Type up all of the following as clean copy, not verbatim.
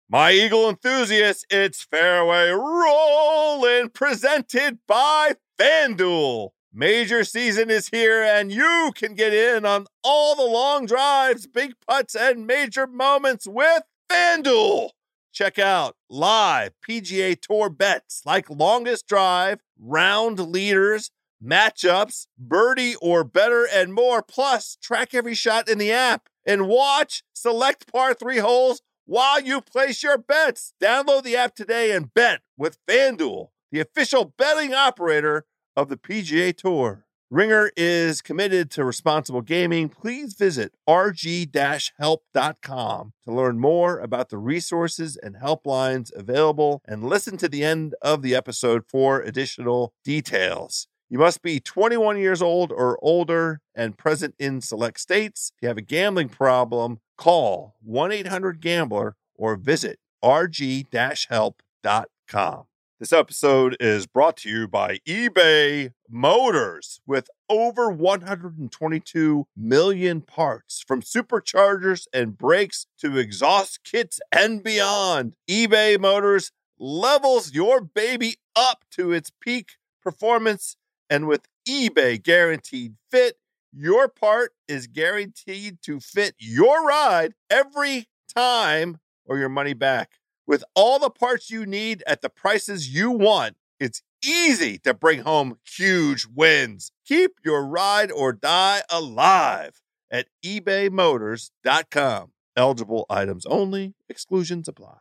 My Eagle enthusiasts, it's Fairway Rolling, presented by FanDuel. Major season is here, and you can get in on all the long drives, big putts, and major moments with FanDuel. Check out live PGA Tour bets like longest drive, round leaders, matchups, birdie or better, and more. Plus, track every shot in the app and watch select par 3 holes while you place your bets. Download the app today and bet with FanDuel, the official betting operator of the PGA Tour. Ringer is committed to responsible gaming. Please visit rg-help.com to learn more about the resources and helplines available and listen to the end of the episode for additional details. You must be 21 years old or older and present in select states. If you have a gambling problem, call 1-800-GAMBLER or visit rg-help.com. This episode is brought to you by eBay Motors. With over 122 million parts, from superchargers and brakes to exhaust kits and beyond, eBay Motors levels your baby up to its peak performance. And with eBay Guaranteed Fit, your part is guaranteed to fit your ride every time or your money back. With all the parts you need at the prices you want, it's easy to bring home huge wins. Keep your ride or die alive at ebaymotors.com. Eligible items only. Exclusions apply.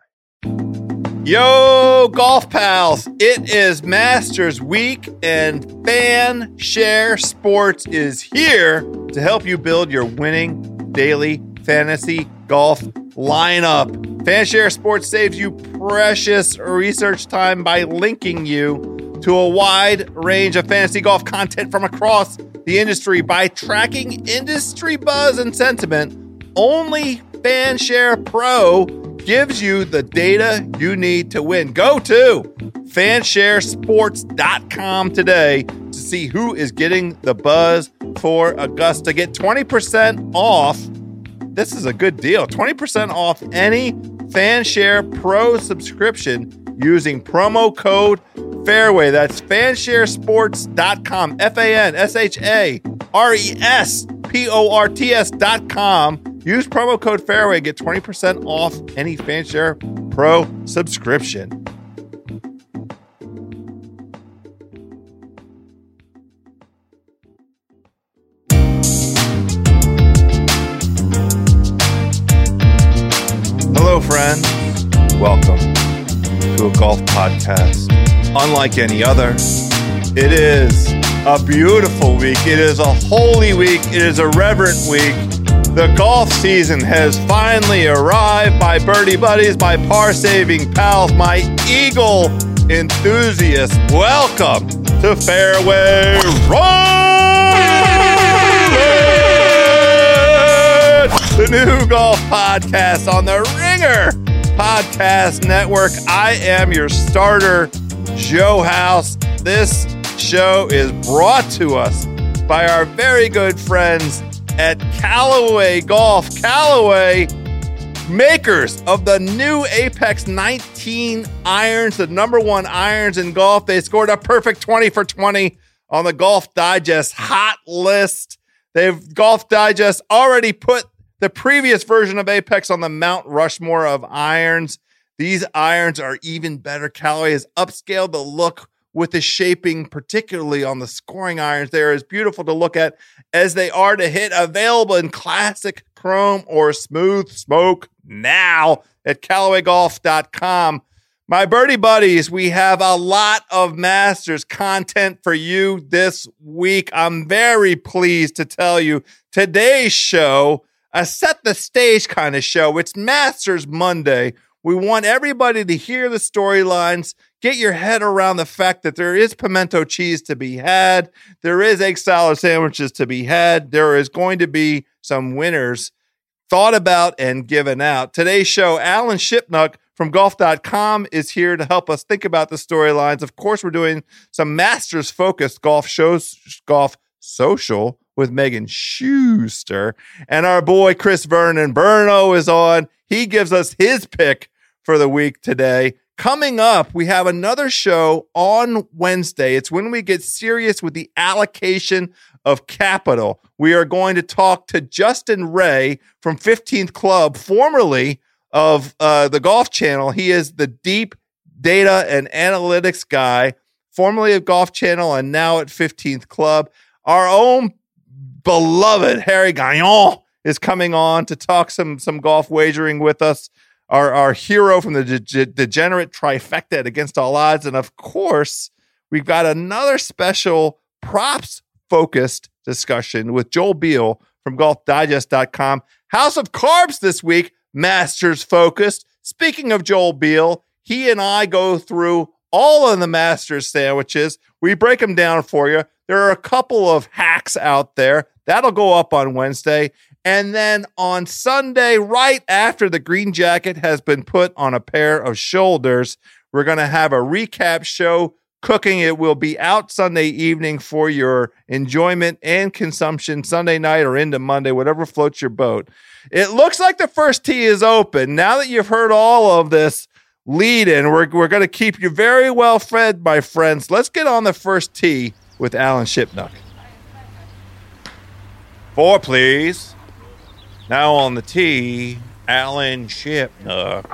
Yo, golf pals, it is Masters Week, and FanShare Sports is here to help you build your winning daily fantasy golf lineup. FanShare Sports saves you precious research time by linking you to a wide range of fantasy golf content from across the industry by tracking industry buzz and sentiment. Only FanShare Pro gives you the data you need to win. Go to fansharesports.com today to see who is getting the buzz for Augusta. Get 20% off. This is a good deal. 20% off any FanShare Pro subscription using promo code Fairway. That's fansharesports.com. fansharesports.com. Use promo code Fairway. Get 20% off any FanShare Pro subscription. Hello, friends. Welcome to a golf podcast unlike any other. It is a beautiful week. It is a holy week. It is a reverent week. The golf season has finally arrived. My birdie buddies, my par-saving pals, my Eagle enthusiasts, welcome to Fairway Rolling, the new golf podcast on the Ringer Podcast Network. I am your starter, Joe House. This show is brought to us by our very good friends at Callaway Golf. Callaway, makers of the new Apex 19 irons, the number one irons in golf. They scored a perfect 20 for 20 on the Golf Digest hot list. Golf Digest already put the previous version of Apex on the Mount Rushmore of irons. These irons are even better. Callaway has upscaled the look with the shaping, particularly on the scoring irons. They are as beautiful to look at as they are to hit. Available in classic, chrome, or smooth smoke now at CallawayGolf.com. My birdie buddies, we have a lot of Masters content for you this week. I'm very pleased to tell you today's show, a set the stage kind of show. It's Masters Monday. We want everybody to hear the storylines, get your head around the fact that there is pimento cheese to be had. There is egg salad sandwiches to be had. There is going to be some winners thought about and given out. Today's show, Alan Shipnuck from golf.com is here to help us think about the storylines. Of course, we're doing some Masters-focused golf shows, Golf Social with Megan Schuster. And our boy, Chris Vernon Burno, is on. He gives us his pick for the week today. Coming up, we have another show on Wednesday. It's when we get serious with the allocation of capital. We are going to talk to Justin Ray from 15th Club, formerly of the Golf Channel. He is the deep data and analytics guy, formerly of Golf Channel and now at 15th Club. Our own beloved Harry Gagnon is coming on to talk some golf wagering with us. Our hero from the degenerate trifecta at Against All Odds. And of course, we've got another special props-focused discussion with Joel Beal from GolfDigest.com. House of Carbs this week, Masters-focused. Speaking of Joel Beal, he and I go through all of the Masters sandwiches. We break them down for you. There are a couple of hacks out there. That'll go up on Wednesday. And then on Sunday, right after the green jacket has been put on a pair of shoulders, we're going to have a recap show cooking. It will be out Sunday evening for your enjoyment and consumption Sunday night or into Monday, whatever floats your boat. It looks like the first tee is open. Now that you've heard all of this lead in, we're going to keep you very well fed, my friends. Let's get on the first tee with Alan Shipnuck. 4, please. Now on the tee, Alan Shipnuck.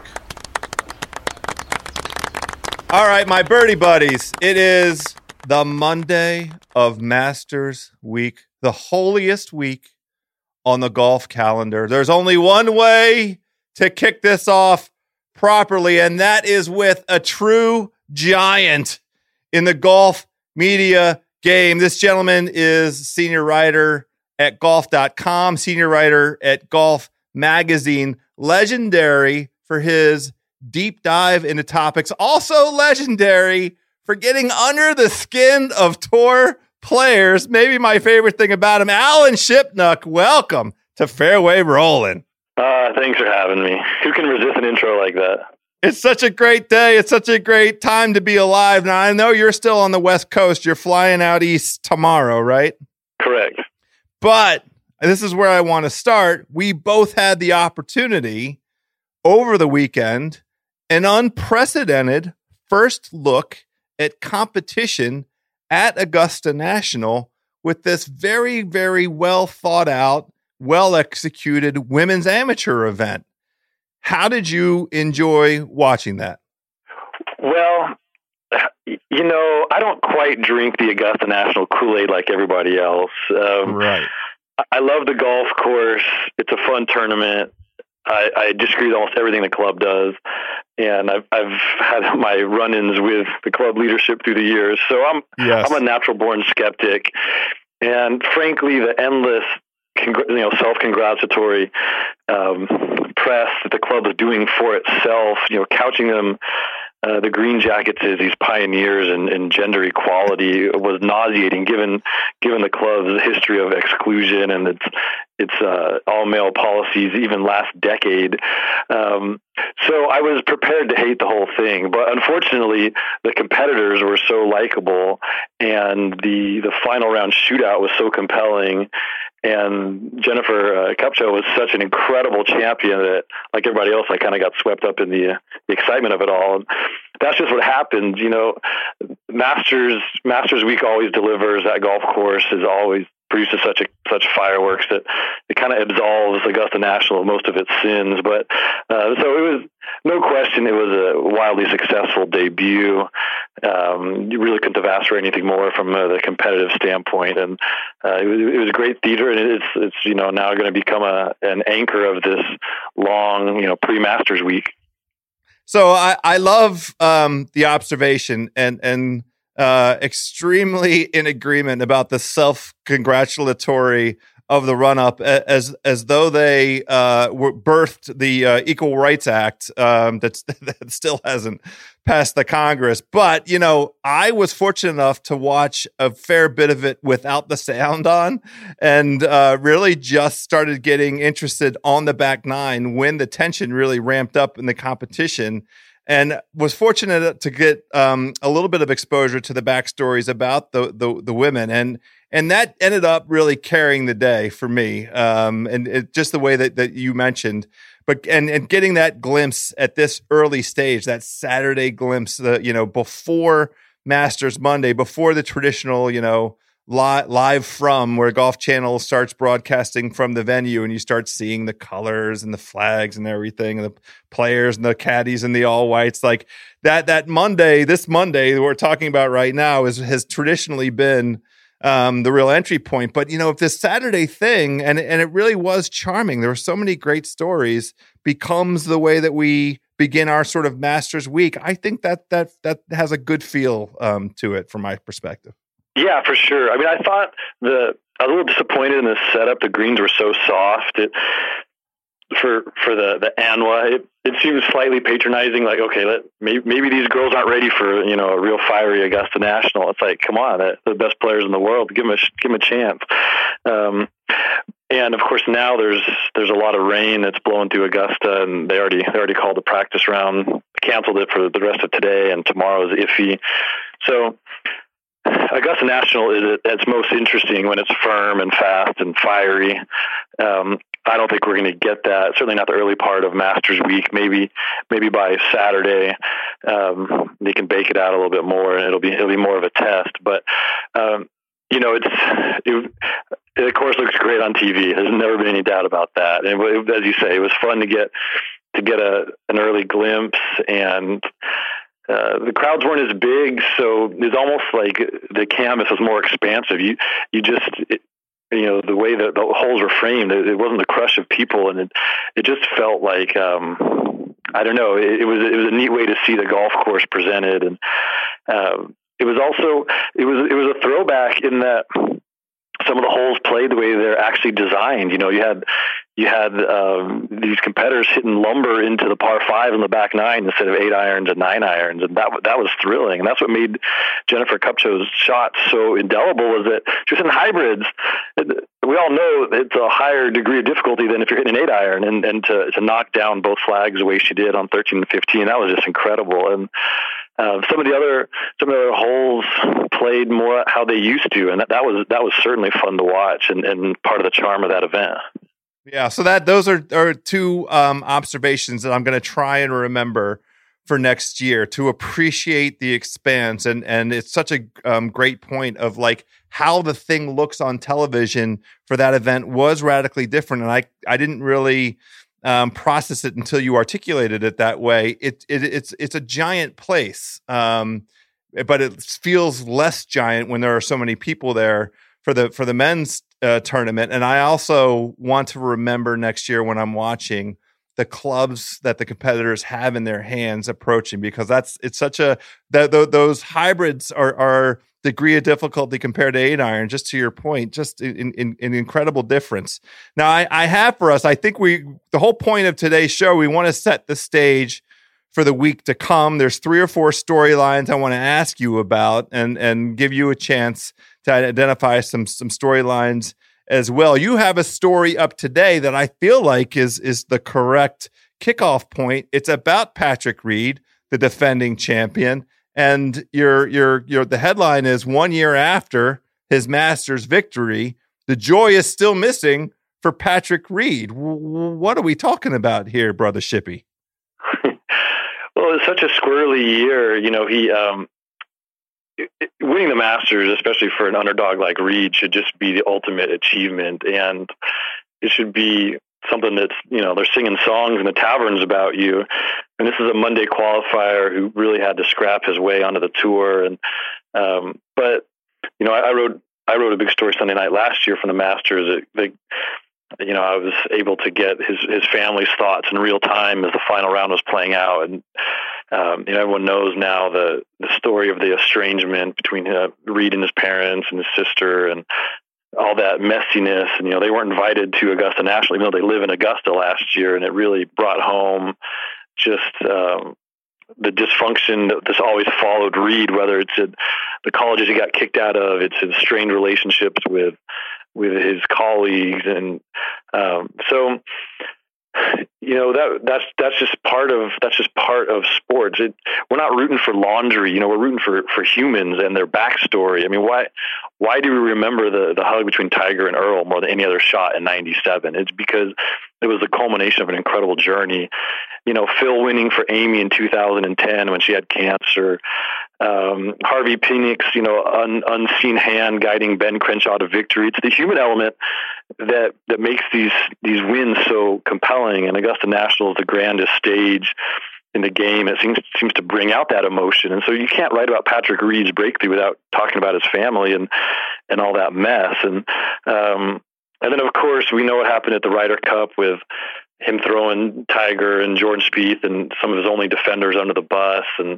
All right, my birdie buddies, it is the Monday of Masters Week, the holiest week on the golf calendar. There's only one way to kick this off properly, and that is with a true giant in the golf media game. This gentleman is senior writer at golf.com, senior writer at Golf Magazine, legendary for his deep dive into topics, also legendary for getting under the skin of tour players. Maybe my favorite thing about him, Alan Shipnuck, welcome to Fairway Rolling. Thanks for having me. Who can resist an intro like that? It's such a great day. It's such a great time to be alive. Now, I know you're still on the West Coast. You're flying out east tomorrow, right? Correct. But this is where I want to start. We both had the opportunity over the weekend, an unprecedented first look at competition at Augusta National with this very, very well thought out, well executed women's amateur event. How did you enjoy watching that? Well, you know, I don't quite drink the Augusta National Kool-Aid like everybody else. Right. I love the golf course. It's a fun tournament. I disagree with almost everything the club does. And I've had my run-ins with the club leadership through the years. So I'm a natural born skeptic. And frankly, the endless self-congratulatory press that the club is doing for itself, couching them, the Green Jackets as these pioneers in gender equality, was nauseating given the club's history of exclusion and its all male policies even last decade. So I was prepared to hate the whole thing, but unfortunately the competitors were so likable and the final round shootout was so compelling. And Jennifer Kupcho was such an incredible champion that, like everybody else, I kind of got swept up in the excitement of it all. And that's just what happened. Masters Week always delivers. That golf course is always produces such fireworks that it kind of absolves Augusta National of most of its sins. But so it was no question it was a wildly successful debut. You really couldn't have asked for anything more from the competitive standpoint, and it was great theater, and it's now going to become an anchor of this long pre-Masters week. So I love the observation and extremely in agreement about the self-congratulatory of the run-up, as though they were birthed the Equal Rights Act that still hasn't passed the Congress. But, I was fortunate enough to watch a fair bit of it without the sound on, and really just started getting interested on the back nine when the tension really ramped up in the competition. And was fortunate to get a little bit of exposure to the backstories about the women. And And that ended up really carrying the day for me. And it, just the way that you mentioned, but and getting that glimpse at this early stage, that Saturday glimpse, before Masters Monday, before the traditional, live from where Golf Channel starts broadcasting from the venue, and you start seeing the colors and the flags and everything, and the players and the caddies and the all whites, like that Monday, this Monday that we're talking about right now has traditionally been the real entry point. But if this Saturday thing, and it really was charming, there were so many great stories, becomes the way that we begin our sort of Masters week. I think that has a good feel to it from my perspective. Yeah, for sure. I mean, I thought I was a little disappointed in the setup. The greens were so soft. For the ANWA, it seems slightly patronizing. Like, okay, maybe these girls aren't ready for a real fiery Augusta National. It's like, come on, they're the best players in the world. Give them a chance. And of course, now there's a lot of rain that's blowing through Augusta, and they already called the practice round, canceled it for the rest of today, and tomorrow is iffy. So Augusta National is at its most interesting when it's firm and fast and fiery. I don't think we're going to get that. Certainly not the early part of Masters Week. Maybe by Saturday, they can bake it out a little bit more, and it'll be more of a test. But it of course looks great on TV. There's never been any doubt about that. And as you say, it was fun to get an early glimpse, and the crowds weren't as big, so it's almost like the canvas was more expansive. You just the way that the holes were framed, it wasn't the crush of people, and it just felt like I don't know. It was a neat way to see the golf course presented, and it was a throwback in that some of the holes played the way they're actually designed. You had these competitors hitting lumber into the par 5 in the back 9 instead of 8 irons and 9 irons, and that was thrilling. And that's what made Jennifer Kupcho's shot so indelible, was that she was in hybrids. We all know it's a higher degree of difficulty than if you're hitting an 8 iron, and to knock down both flags the way she did on 13 and 15, that was just incredible. And some of the other holes played more how they used to, and that was certainly fun to watch, and part of the charm of that event. Yeah, so those are two observations that I'm going to try and remember for next year, to appreciate the expanse, and it's such a great point of like how the thing looks on television for that event was radically different, and I didn't really process it until you articulated it that way. It's a giant place, but it feels less giant when there are so many people there for the men's tournament. And I also want to remember next year when I'm watching the clubs that the competitors have in their hands approaching, because those hybrids are degree of difficulty compared to 8 iron, just to your point, just an incredible difference. Now I have for us, I think the whole point of today's show, we want to set the stage for the week to come. There's 3 or 4 storylines I want to ask you about, and give you a chance to identify some storylines as well. You have a story up today that I feel like is the correct kickoff point. It's about Patrick Reed, the defending champion, and the headline is 1 year after his Masters victory, the joy is still missing for Patrick Reed. What are we talking about here, Brother Shippy? Well, it's such a squirrely year. He winning the Masters, especially for an underdog like Reed, should just be the ultimate achievement, and it should be something that's, they're singing songs in the taverns about you. And this is a Monday qualifier who really had to scrap his way onto the tour. And but I wrote a big story Sunday night last year from the Masters. I was able to get his family's thoughts in real time as the final round was playing out, and everyone knows now the story of the estrangement between Reed and his parents and his sister, and all that messiness. And they weren't invited to Augusta National, even though they live in Augusta last year, and it really brought home just the dysfunction that this always followed Reed, whether it's at the colleges he got kicked out of, it's his strained relationships with his colleagues. And so That's just part of sports. We're not rooting for laundry. We're rooting for humans and their backstory. I mean, why do we remember the hug between Tiger and Earl more than any other shot in '97? It's because it was the culmination of an incredible journey. Phil winning for Amy in 2010 when she had cancer. Harvey Pinnick's, unseen hand guiding Ben Crenshaw to victory. It's the human element that makes these wins so compelling. And Augusta National is the grandest stage in the game. It seems to bring out that emotion. And so you can't write about Patrick Reed's breakthrough without talking about his family and all that mess. And then of course we know what happened at the Ryder Cup with him throwing Tiger and Jordan Spieth and some of his only defenders under the bus. And,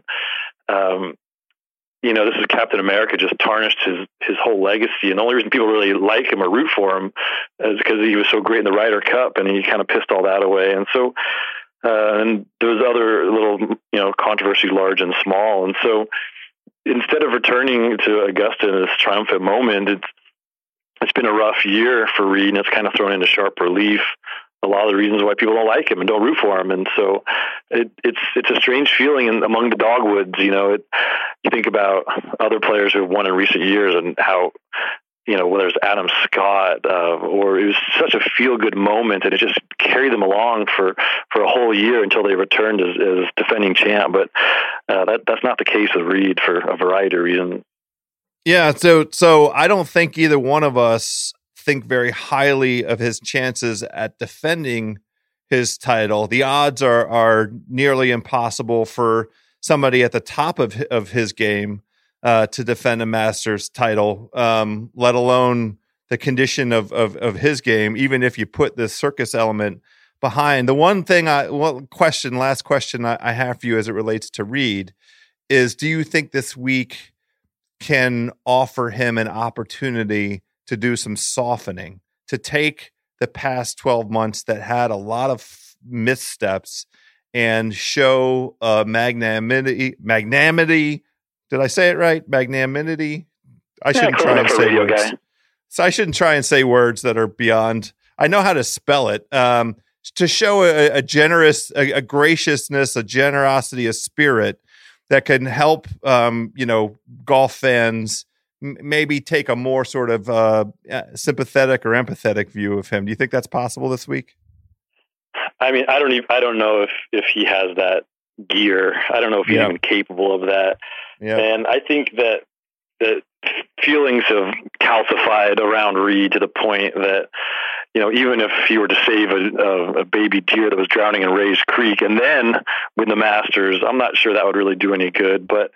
this is Captain America, just tarnished his whole legacy. And the only reason people really like him or root for him is because he was so great in the Ryder Cup, and he kind of pissed all that away. And so, and there was other little, controversy, large and small. And so instead of returning to Augusta in this triumphant moment, it's been a rough year for Reed, and it's kind of thrown into sharp relief a lot of the reasons why people don't like him and don't root for him. And so it's a strange feeling among the dogwoods. You think about other players who have won in recent years and how, whether it's Adam Scott or it was such a feel-good moment, and it just carried them along for a whole year until they returned as defending champ. But that's not the case with Reed for a variety of reasons. Yeah, so I don't think either one of us think very highly of his chances at defending his title. The odds are nearly impossible for somebody at the top of his game to defend a Masters title, let alone the condition of his game, even if you put the circus element behind. The one thing last question I have for you as it relates to Reed is, do you think this week can offer him an opportunity to do some softening, to take the past 12 months that had a lot of missteps and show magnanimity? Did I say it right? Magnanimity? I shouldn't try and say words. So I shouldn't try and say words that are beyond. I know how to spell it. To show a graciousness, a generosity, a spirit that can help, golf fans maybe take a more sort of sympathetic or empathetic view of him. Do you think that's possible this week? I mean, I don't know if he has that gear. I don't know if he's even capable of that. Yeah. And I think that feelings have calcified around Reed to the point that, even if he were to save a baby deer that was drowning in Rae's Creek and then win the Masters, I'm not sure that would really do any good. But,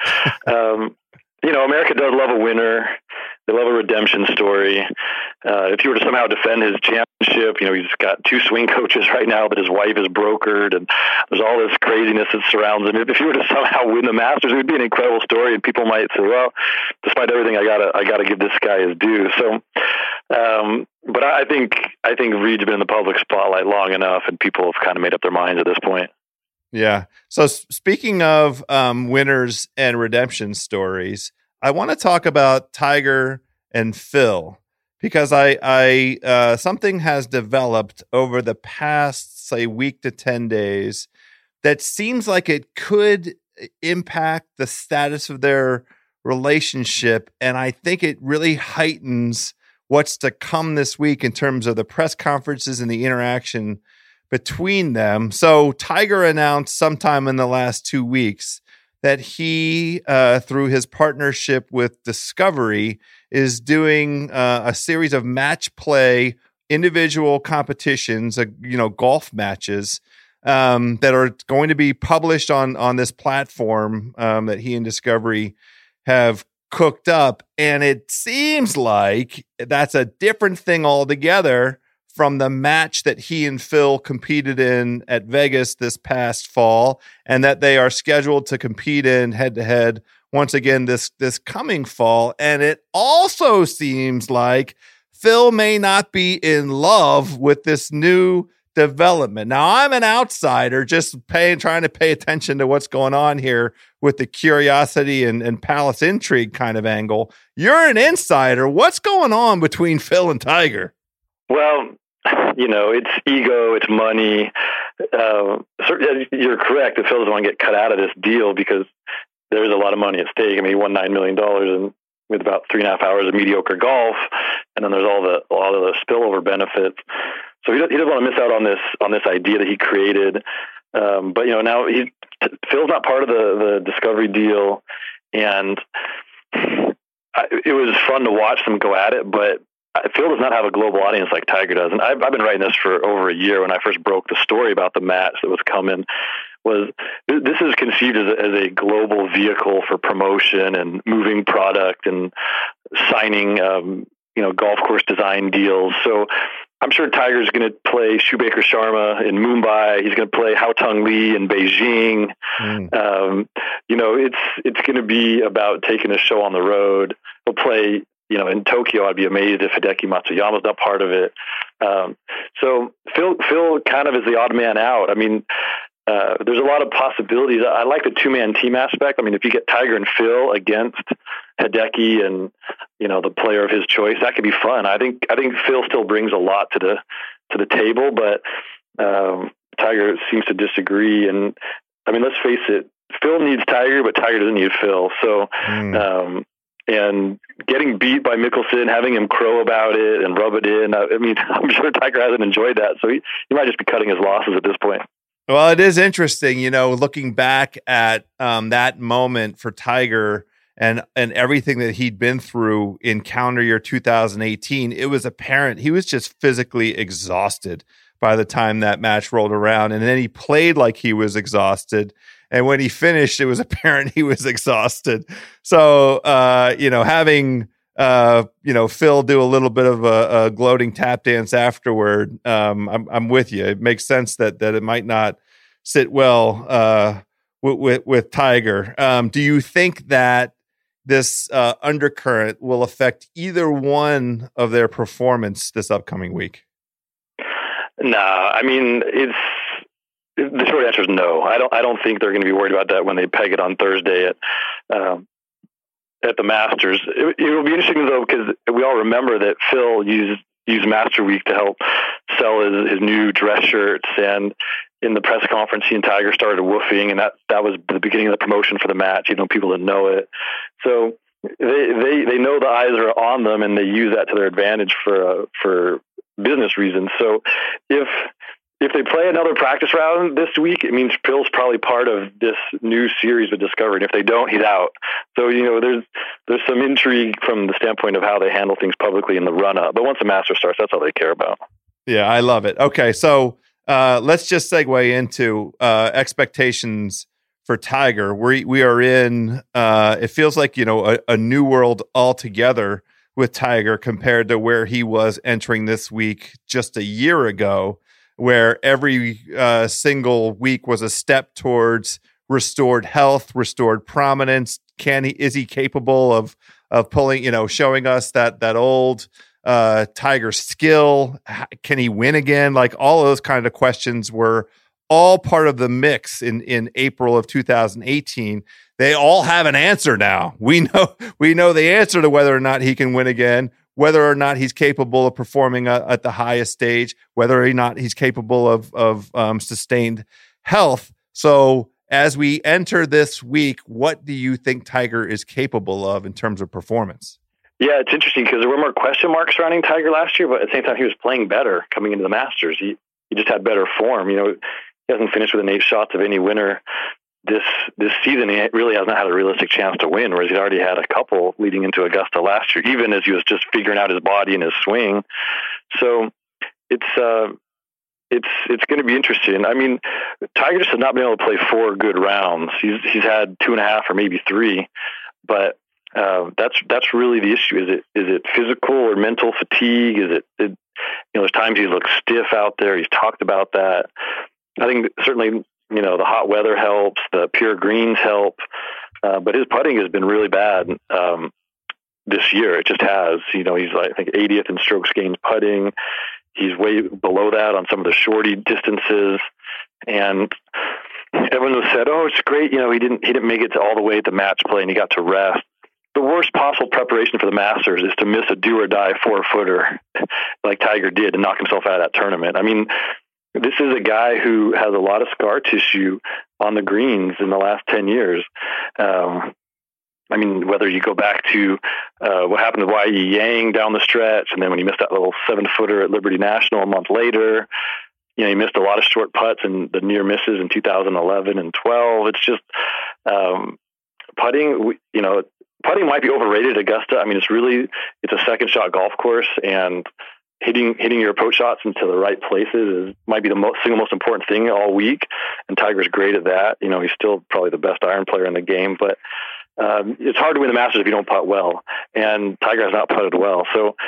America does love a winner. They love a redemption story. If he were to somehow defend his championship, he's got 2 swing coaches right now that his wife has brokered, and there's all this craziness that surrounds him. If he were to somehow win the Masters, it would be an incredible story, and people might say, well, despite everything, I gotta give this guy his due. So, but I think Reed's been in the public spotlight long enough, and people have kind of made up their minds at this point. Yeah. So speaking of winners and redemption stories, I want to talk about Tiger and Phil, because I something has developed over the past, say, week to 10 days that seems like it could impact the status of their relationship. And I think it really heightens what's to come this week in terms of the press conferences and the interaction between them. So Tiger announced sometime in the last 2 weeks that he, through his partnership with Discovery, is doing a series of match play individual competitions, golf matches that are going to be published on this platform that he and Discovery have cooked up. And it seems like that's a different thing altogether from the match that he and Phil competed in at Vegas this past fall, and that they are scheduled to compete in head-to-head once again this coming fall. And it also seems like Phil may not be in love with this new development. Now, I'm an outsider just trying to pay attention to what's going on here with the curiosity and palace intrigue kind of angle. You're an insider. What's going on between Phil and Tiger? Well, it's ego, it's money. You're correct that Phil doesn't want to get cut out of this deal because there's a lot of money at stake. I mean, he won $9 million and with about 3.5 hours of mediocre golf, and then there's all the spillover benefits. So he doesn't want to miss out on this idea that he created. But now Phil's not part of the Discovery deal, and it was fun to watch them go at it. But Phil does not have a global audience like Tiger does, and I've been writing this for over a year. When I first broke the story about the match that was coming, this is conceived as a global vehicle for promotion and moving product and signing, golf course design deals. So I'm sure Tiger's going to play Shoemaker Sharma in Mumbai. He's going to play Haotong Li in Beijing. It's going to be about taking a show on the road. He'll play, in Tokyo. I'd be amazed if Hideki Matsuyama's not part of it. So Phil kind of is the odd man out. I mean, there's a lot of possibilities. I like the two-man team aspect. I mean, if you get Tiger and Phil against Hideki and, the player of his choice, that could be fun. I think Phil still brings a lot to the table, but Tiger seems to disagree. And I mean, let's face it, Phil needs Tiger, but Tiger doesn't need Phil. So, and getting beat by Mickelson, having him crow about it and rub it in, I mean, I'm sure Tiger hasn't enjoyed that. So he might just be cutting his losses at this point. Well, it is interesting, looking back at that moment for Tiger and everything that he'd been through in calendar year 2018, it was apparent he was just physically exhausted by the time that match rolled around. And then he played like he was exhausted. And when he finished, it was apparent he was exhausted. So, having, Phil do a little bit of a gloating tap dance afterward, I'm with you. It makes sense that it might not sit well with Tiger. Do you think that this undercurrent will affect either one of their performance this upcoming week? Nah, I mean, the short answer is no. I don't think they're going to be worried about that when they peg it on Thursday at the Masters. It will be interesting though, because we all remember that Phil used Master Week to help sell his new dress shirts, and in the press conference, he and Tiger started woofing, and that was the beginning of the promotion for the match. People didn't know it, so they know the eyes are on them, and they use that to their advantage for business reasons. So if they play another practice round this week, it means Phil's probably part of this new series with Discovery. And if they don't, he's out. So, there's some intrigue from the standpoint of how they handle things publicly in the run-up. But once the Masters starts, that's all they care about. Yeah, I love it. Okay, so let's just segue into expectations for Tiger. We are in, it feels like, a new world altogether with Tiger compared to where he was entering this week just a year ago, where every single week was a step towards restored health, restored prominence. Is he capable of pulling, showing us that old Tiger skill? Can he win again? Like all of those kind of questions were all part of the mix in April of 2018. They all have an answer now. We know the answer to whether or not he can win again, whether or not he's capable of performing at the highest stage, whether or not he's capable of sustained health. So as we enter this week, what do you think Tiger is capable of in terms of performance? Yeah, it's interesting because there were more question marks surrounding Tiger last year, but at the same time, he was playing better coming into the Masters. He just had better form. He hasn't finished within 8 shots of any winner this season. He really hasn't had a realistic chance to win, whereas he'd already had a couple leading into Augusta last year, even as he was just figuring out his body and his swing. So it's going to be interesting. I mean, Tiger just has not been able to play 4 good rounds. He's had 2.5 or maybe 3, but that's really the issue. Is it physical or mental fatigue? Is it there's times he looks stiff out there. He's talked about that. I think certainly, the hot weather helps, the pure greens help, but his putting has been really bad this year. It just has. He's I think 80th in strokes gained putting. He's way below that on some of the shorty distances, and everyone was said, "Oh, it's great. He didn't make it to all the way at the match play, and he got to rest." But worst possible preparation for the Masters is to miss a do or die 4-footer like Tiger did and knock himself out of that tournament. I mean, this is a guy who has a lot of scar tissue on the greens in the last 10 years. I mean, whether you go back to what happened to Y.E. Yang down the stretch, and then when he missed that little 7-footer at Liberty National a month later, you know, he missed a lot of short putts and the near misses in 2011 and 12. It's just putting, you know, putting might be overrated at Augusta. I mean, it's a second shot golf course, and hitting your approach shots into the right places might be the single most important thing all week. And Tiger's great at that. You know, he's still probably the best iron player in the game, but it's hard to win the Masters if you don't putt well. And Tiger has not putted well. So,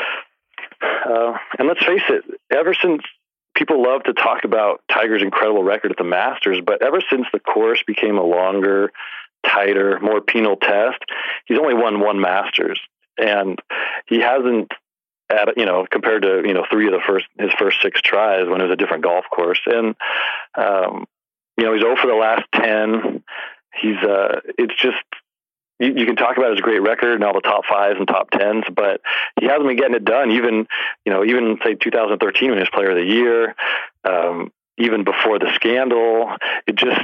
and let's face it, ever since people love to talk about Tiger's incredible record at the Masters, but ever since the course became a longer, tighter, more penal test, he's only won one Masters, and he hasn't, compared to, three of his first 6 tries when it was a different golf course. And, he's 0 for the last 10. It's just, you can talk about his great record and all the top 5s and top 10s, but he hasn't been getting it done. Even say 2013 when he was Player of the Year, even before the scandal, it just,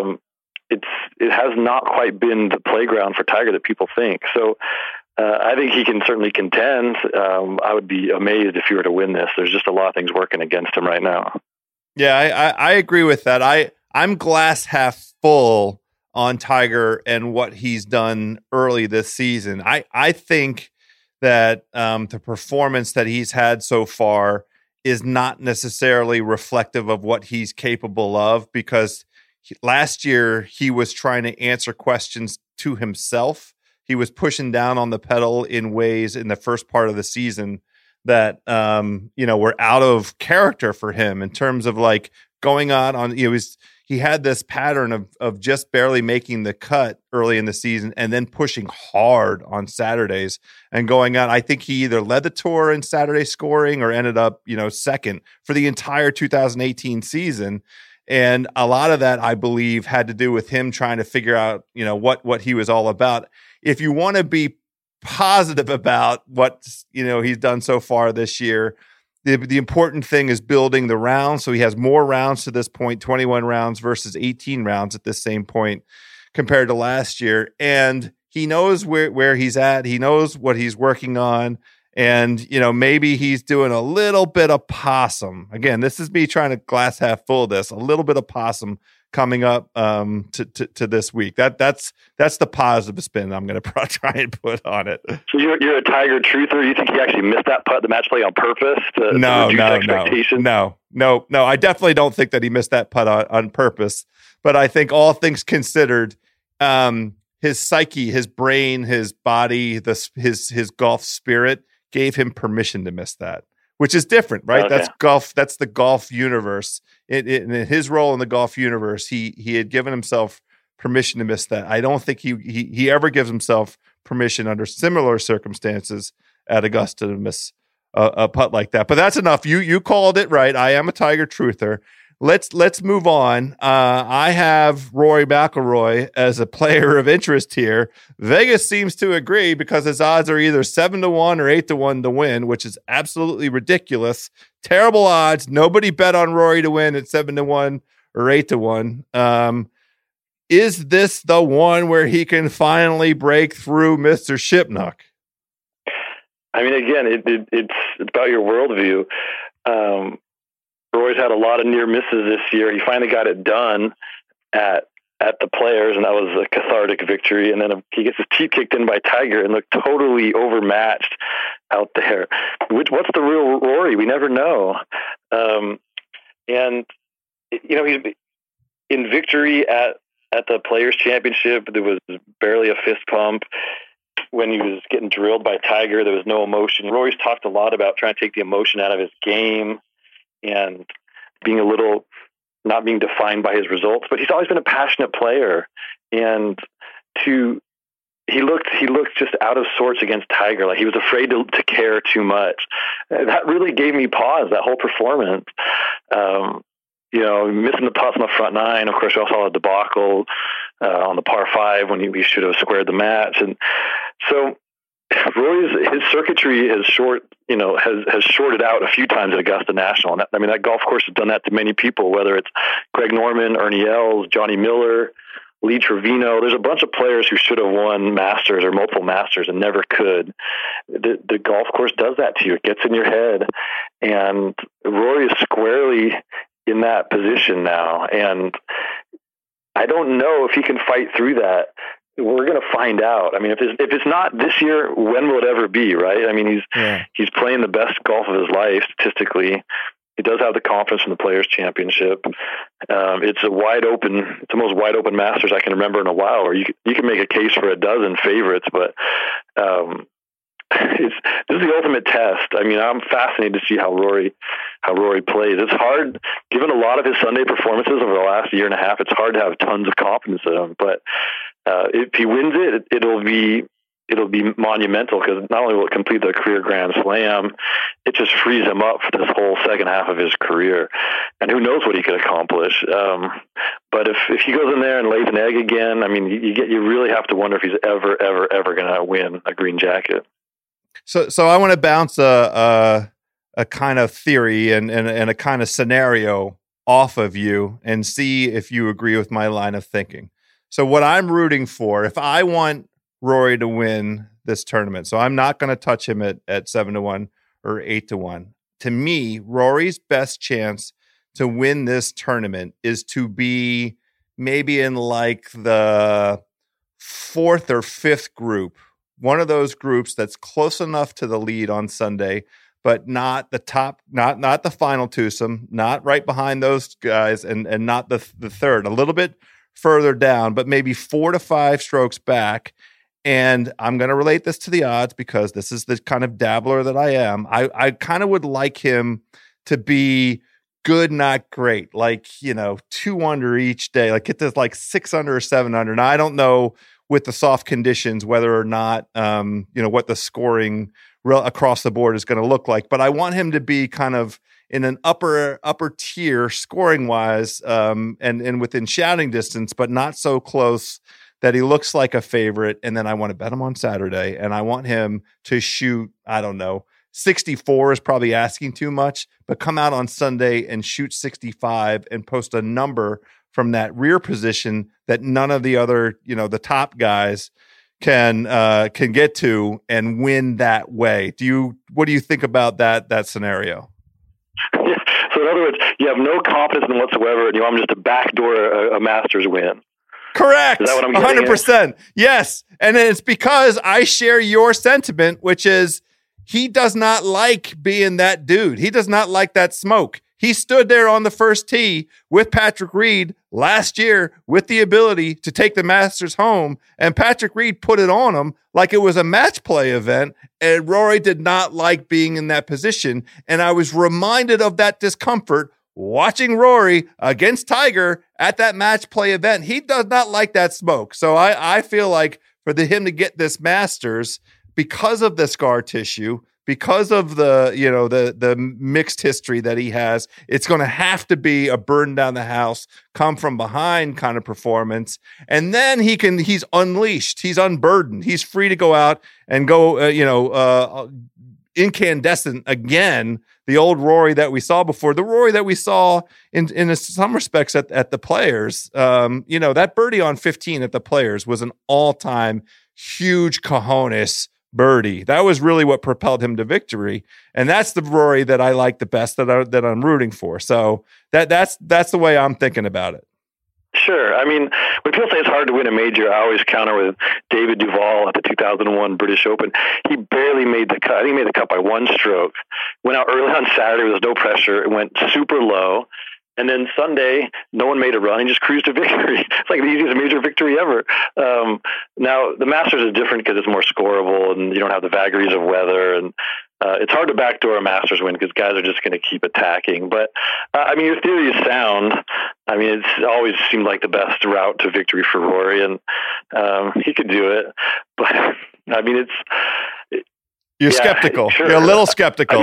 it has not quite been the playground for Tiger that people think. So, I think he can certainly contend. I would be amazed if he were to win this. There's just a lot of things working against him right now. Yeah, I agree with that. I'm glass half full on Tiger and what he's done early this season. I think that the performance that he's had so far is not necessarily reflective of what he's capable of, because last year he was trying to answer questions to himself. He was pushing down on the pedal in ways in the first part of the season that, were out of character for him in terms of like going on, he had this pattern of just barely making the cut early in the season and then pushing hard on Saturdays and going on. I think he either led the tour in Saturday scoring or ended up, second for the entire 2018 season. And a lot of that, I believe, had to do with him trying to figure out, what he was all about. If you want to be positive about what, he's done so far this year, the important thing is building the rounds. So he has more rounds to this point, 21 rounds versus 18 rounds at this same point compared to last year. And he knows where he's at. He knows what he's working on. And, maybe he's doing a little bit of possum. Again, this is me trying to glass half full of this, a little bit of possum coming up to this week. That's the positive spin I'm going to try and put on it. So you're a Tiger truther. You think he actually missed that putt, the match play, on purpose to reduce expectations? No. I definitely don't think that he missed that putt on purpose. But I think all things considered, his psyche, his brain, his body, his golf spirit gave him permission to miss that, which is different, right? Okay. That's golf. That's the golf universe. In his role in the golf universe, he had given himself permission to miss that. I don't think he ever gives himself permission under similar circumstances at Augusta to miss a putt like that. But that's enough. You called it right. I am a Tiger truther. Let's move on. I have Rory McIlroy as a player of interest here. Vegas seems to agree because his odds are either 7-1 or 8-1 to win, which is absolutely ridiculous. Terrible odds. Nobody bet on Rory to win at 7-1 or 8-1. Is this the one where he can finally break through Mr. Shipnuck? I mean, again, it's about your worldview. Roy's had a lot of near misses this year. He finally got it done at the Players, and that was a cathartic victory. And then he gets his teeth kicked in by Tiger and looked totally overmatched out there. What's the real Rory? We never know. And he's in victory at the Players Championship. There was barely a fist pump. When he was getting drilled by Tiger, there was no emotion. Rory's talked a lot about trying to take the emotion out of his game and being not being defined by his results, but he's always been a passionate player. And he looked just out of sorts against Tiger. Like he was afraid to care too much. That really gave me pause, that whole performance. Missing the putts on the front nine. Of course, we also saw a debacle on the par 5 when he should have squared the match. And so his circuitry has shorted out a few times at Augusta National. And that golf course has done that to many people, whether it's Greg Norman, Ernie Els, Johnny Miller, Lee Trevino. There's a bunch of players who should have won Masters or multiple Masters and never could. The golf course does that to you. It gets in your head. And Rory is squarely in that position now. And I don't know if he can fight through that. We're going to find out. I mean, if it's not this year, when will it ever be, right? I mean, he's playing the best golf of his life statistically. He does have the confidence from the Players' Championship. It's the most wide open Masters I can remember in a while, where you can make a case for a dozen favorites, but this is the ultimate test. I mean, I'm fascinated to see how Rory plays. It's hard, given a lot of his Sunday performances over the last year and a half. It's hard to have tons of confidence in him, but if he wins it, it'll be monumental, because not only will it complete the career Grand Slam, it just frees him up for this whole second half of his career, and who knows what he could accomplish. But if he goes in there and lays an egg again, I mean, you really have to wonder if he's ever going to win a green jacket. So I want to bounce a kind of theory and a kind of scenario off of you and see if you agree with my line of thinking. So what I'm rooting for, if I want Rory to win this tournament, so I'm not going to touch him at 7-1 or 8-1. To me, Rory's best chance to win this tournament is to be maybe in like the fourth or fifth group, one of those groups that's close enough to the lead on Sunday, but not the top, not the final twosome, not right behind those guys, and not the third, a little bit further down, but maybe 4 to 5 strokes back. And I'm going to relate this to the odds, because this is the kind of dabbler that I am. I kind of would like him to be good, not great, like, 2 under each day, like get this like 6 under or 7 under. Now, I don't know with the soft conditions whether or not, what the scoring across the board is going to look like, but I want him to be kind of in an upper tier scoring wise, and within shouting distance, but not so close that he looks like a favorite. And then I want to bet him on Saturday, and I want him to shoot, I don't know, 64 is probably asking too much, but come out on Sunday and shoot 65 and post a number from that rear position that none of the other, the top guys can get to, and win that way. What do you think about that scenario? Yeah. So in other words, you have no confidence in whatsoever, and you want him just to backdoor a Masters win. Correct. Is that what I'm getting 100%. At? Yes. And it's because I share your sentiment, which is he does not like being that dude. He does not like that smoke. He stood there on the first tee with Patrick Reed last year with the ability to take the Masters home, and Patrick Reed put it on him like it was a match play event, and Rory did not like being in that position. And I was reminded of that discomfort watching Rory against Tiger at that match play event. He does not like that smoke. So I feel like for him to get this Masters, because of the scar tissue, because of the mixed history that he has, it's going to have to be a burn down the house, come from behind kind of performance. And then he's unleashed, he's unburdened, he's free to go out and go, incandescent again. The old Rory that we saw before, the Rory that we saw in some respects at the Players. That birdie on 15 at the Players was an all-time huge cojones birdie. That was really what propelled him to victory, and that's the Rory that I like the best, that I'm rooting for. So that's the way I'm thinking about it. Sure. I mean, when people say it's hard to win a major, I always counter with David Duval at the 2001 British Open. He barely made the cut. I think he made the cut by 1 stroke. Went out early on Saturday. There was no pressure. It went super low. And then Sunday, no one made a run. He just cruised to victory. It's like the easiest major victory ever. Now, the Masters is different because it's more scoreable and you don't have the vagaries of weather. And it's hard to backdoor a Masters win because guys are just going to keep attacking. But, your theory is sound. I mean, it's always seemed like the best route to victory for Rory, and he could do it. But, I mean, You're skeptical. Sure. You're a little skeptical.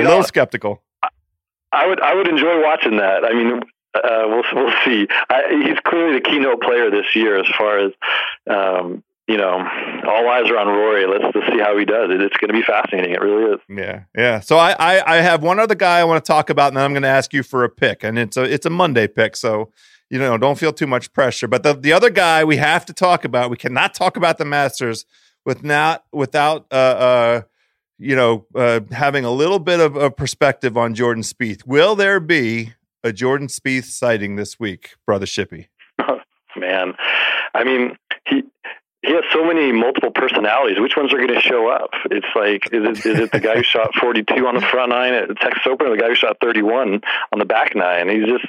I would enjoy watching that. I mean, we'll see. He's clearly the keynote player this year as far as all eyes are on Rory. Let's see how he does. It's going to be fascinating. It really is. Yeah. So I have one other guy I want to talk about, and then I'm going to ask you for a pick, and it's a Monday pick, so don't feel too much pressure. But the other guy we have to talk about, we cannot talk about the Masters without having a little bit of a perspective on Jordan Spieth. Will there be a Jordan Spieth sighting this week, Brother Shippy? Man, I mean, he has so many multiple personalities. Which ones are going to show up? It's like, is it the guy who shot 42 on the front nine at Texas Open, or the guy who shot 31 on the back nine?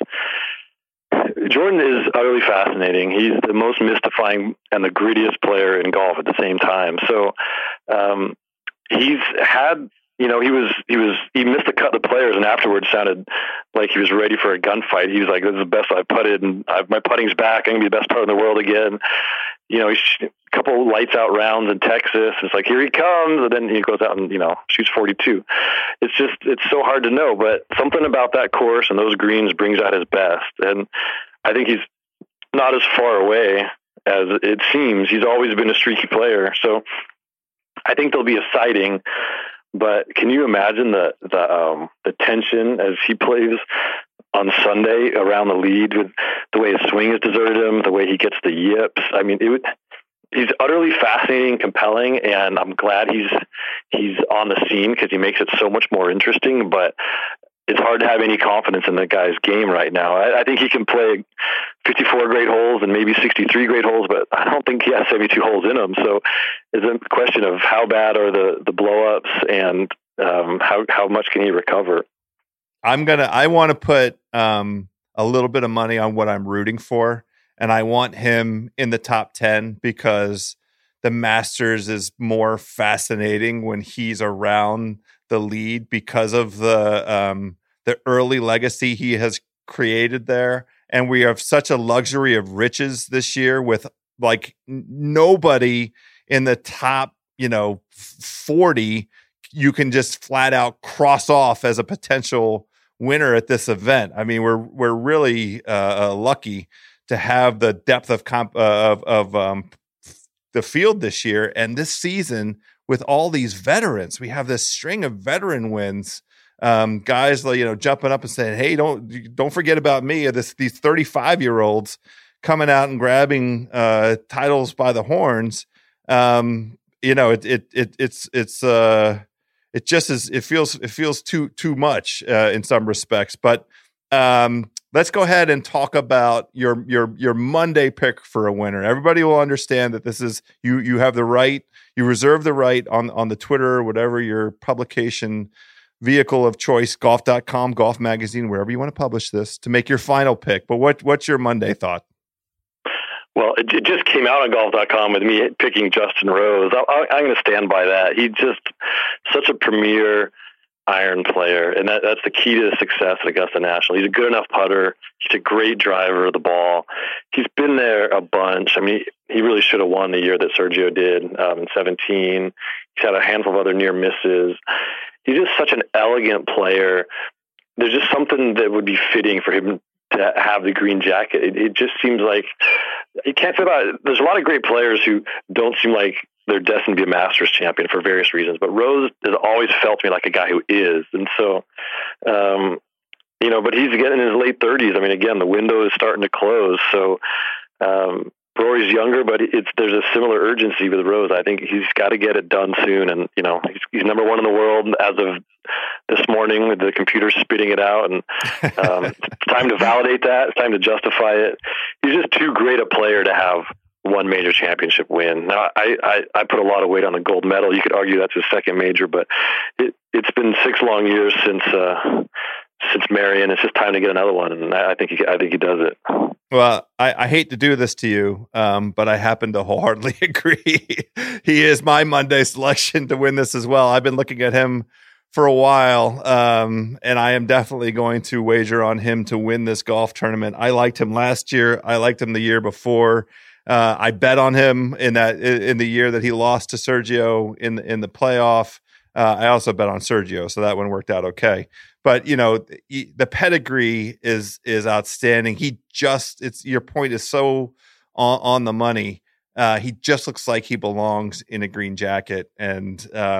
Jordan is utterly fascinating. He's the most mystifying and the grittiest player in golf at the same time. So he's had, he missed a cut of the players, and afterwards sounded like he was ready for a gunfight. He was like, "This is the best I've putted, and my putting's back. I'm gonna be the best putter in the world again." A couple lights out rounds in Texas. It's like, here he comes, and then he goes out and shoots 42. It's so hard to know, but something about that course and those greens brings out his best. And I think he's not as far away as it seems. He's always been a streaky player, so I think there'll be a sighting. But can you imagine the tension as he plays on Sunday around the lead, with the way his swing has deserted him, the way he gets the yips? I mean, he's utterly fascinating, compelling, and I'm glad he's on the scene because he makes it so much more interesting. But it's hard to have any confidence in that guy's game right now. I think he can play 54 great holes and maybe 63 great holes, but I don't think he has 72 holes in him. So it's a question of how bad are the blow-ups, and how much can he recover? I want to put a little bit of money on what I'm rooting for, and I want him in the top 10 because the Masters is more fascinating when he's around the lead because of the early legacy he has created there. And we have such a luxury of riches this year with like nobody in the top, 40 you can just flat out cross off as a potential winner at this event. I mean, we're really lucky to have the depth of the field this year and this season with all these veterans. We have this string of veteran wins. Guys, jumping up and saying, "Hey, don't forget about me." These 35-year-olds coming out and grabbing titles by the horns. It feels too much in some respects. But let's go ahead and talk about your Monday pick for a winner. Everybody will understand that this is you have the right, you reserve the right on the Twitter or whatever your publication vehicle of choice, golf.com, Golf Magazine, wherever you want to publish this, to make your final pick. But what's your Monday thought? Well, it just came out on golf.com with me picking Justin Rose. I'm going to stand by that. He's just such a premier iron player, and that's the key to success at Augusta National. He's a good enough putter. He's a great driver of the ball. He's been there a bunch. I mean, he really should have won the year that Sergio did in 17. He's had a handful of other near misses. He's just such an elegant player. There's just something that would be fitting for him to have the green jacket. It just seems like you can't say about it. There's a lot of great players who don't seem like they're destined to be a Masters champion for various reasons, but Rose has always felt to me like a guy who is. And so, but he's getting in his late 30s. I mean, again, the window is starting to close. So, Rory's younger, but there's a similar urgency with Rose. I think he's got to get it done soon. And, he's number one in the world as of this morning with the computer spitting it out. And it's time to validate that. It's time to justify it. He's just too great a player to have one major championship win. Now, I put a lot of weight on the gold medal. You could argue that's his second major, but it's been 6 long years since Marion. It's just time to get another one, and I think he does it. Well, I hate to do this to you, but I happen to wholeheartedly agree. He is my Monday selection to win this as well. I've been looking at him for a while, and I am definitely going to wager on him to win this golf tournament. I liked him last year. I liked him the year before. I bet on him in the year that he lost to Sergio in the playoff. I also bet on Sergio, so that one worked out okay. But the pedigree is outstanding. Your point is so on the money. He just looks like he belongs in a green jacket. And,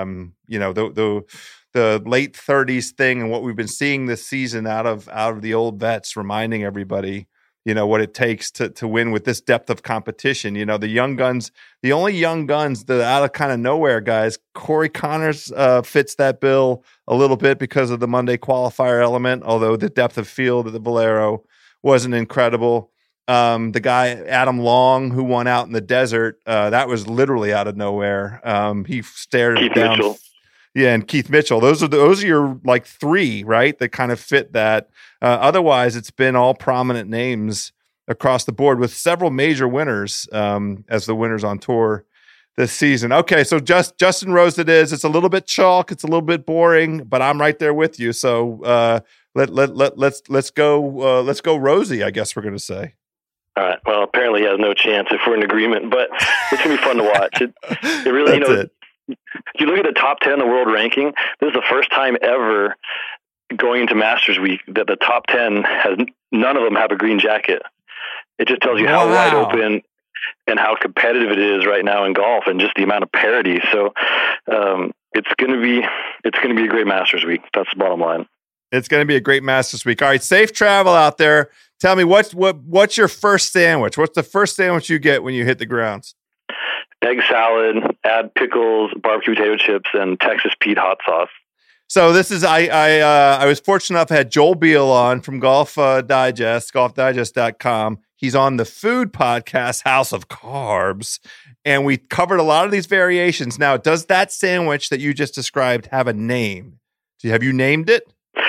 the late 30s thing and what we've been seeing this season out of the old vets, reminding everybody, what it takes to win with this depth of competition. The young guns, the only young guns, the out of kind of nowhere guys, Corey Connors fits that bill a little bit because of the Monday qualifier element, although the depth of field at the Valero wasn't incredible. The guy, Adam Long, who won out in the desert, that was literally out of nowhere. He stared Keith down. Mitchell. Yeah, and Keith Mitchell. Those are your like three, right? That kind of fit that. Otherwise, it's been all prominent names across the board with several major winners as the winners on tour this season. Okay, so Justin Rose it is. It's a little bit chalk. It's a little bit boring, but I'm right there with you. So let's go Rosie, I guess we're going to say. All right. Well, apparently he has no chance if we're in agreement, but it's going to be fun to watch. It really, you look at the top 10 in the world ranking, this is the first time ever going into Masters Week that the top 10 none of them have a green jacket. It just tells you how wide open and how competitive it is right now in golf and just the amount of parity. So it's going to be a great Masters Week. That's the bottom line. It's going to be a great Masters Week. All right, safe travel out there. Tell me what's your first sandwich? What's the first sandwich you get when you hit the grounds? Egg salad, add pickles, barbecue potato chips, and Texas Pete hot sauce. So this is I was fortunate enough to have Joel Beal on from Golf Digest, golfdigest.com. He's on the food podcast, House of Carbs, and we covered a lot of these variations. Now, does that sandwich that you just described have a name? Have you named it?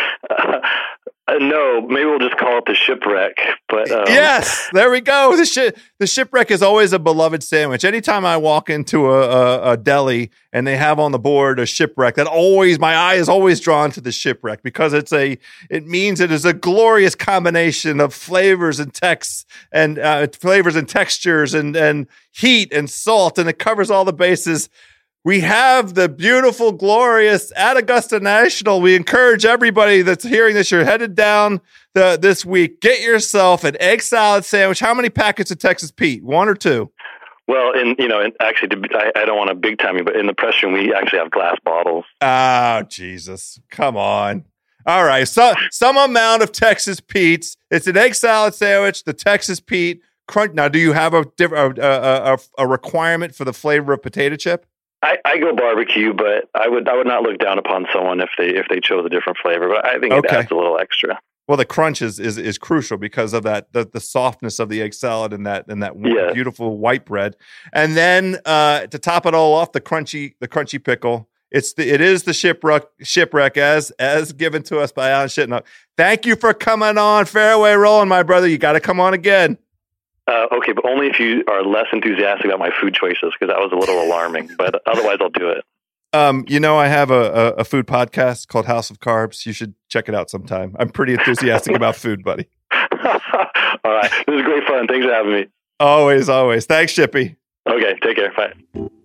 No, maybe we'll just call it the Shipwreck. But yes, there we go. The Shipwreck is always a beloved sandwich. Anytime I walk into a deli and they have on the board a Shipwreck, my eye is always drawn to the Shipwreck because it means it is a glorious combination of flavors and flavors and textures and heat and salt, and it covers all the bases. We have the beautiful, glorious at Augusta National. We encourage everybody that's hearing this, you're headed down this week, get yourself an egg salad sandwich. How many packets of Texas Pete? 1 or 2? Well, actually, I don't want to big time you, but in the press room, we actually have glass bottles. Oh, Jesus. Come on. All right. So some amount of Texas Pete's. It's an egg salad sandwich, the Texas Pete crunch. Now, do you have a requirement for the flavor of potato chip? I go barbecue, but I would not look down upon someone if they chose a different flavor. But I think it adds a little extra. Well, the crunch is crucial because of that the softness of the egg salad and that beautiful white bread, and then to top it all off, the crunchy pickle. It is the shipwreck as given to us by Alan Shitnock. Thank you for coming on Fairway Rolling, my brother. You got to come on again. Okay, but only if you are less enthusiastic about my food choices, because that was a little alarming. But otherwise, I'll do it. I have a food podcast called House of Carbs. You should check it out sometime. I'm pretty enthusiastic about food, buddy. All right. This is great fun. Thanks for having me. Always. Thanks, Shippy. Okay, take care. Bye.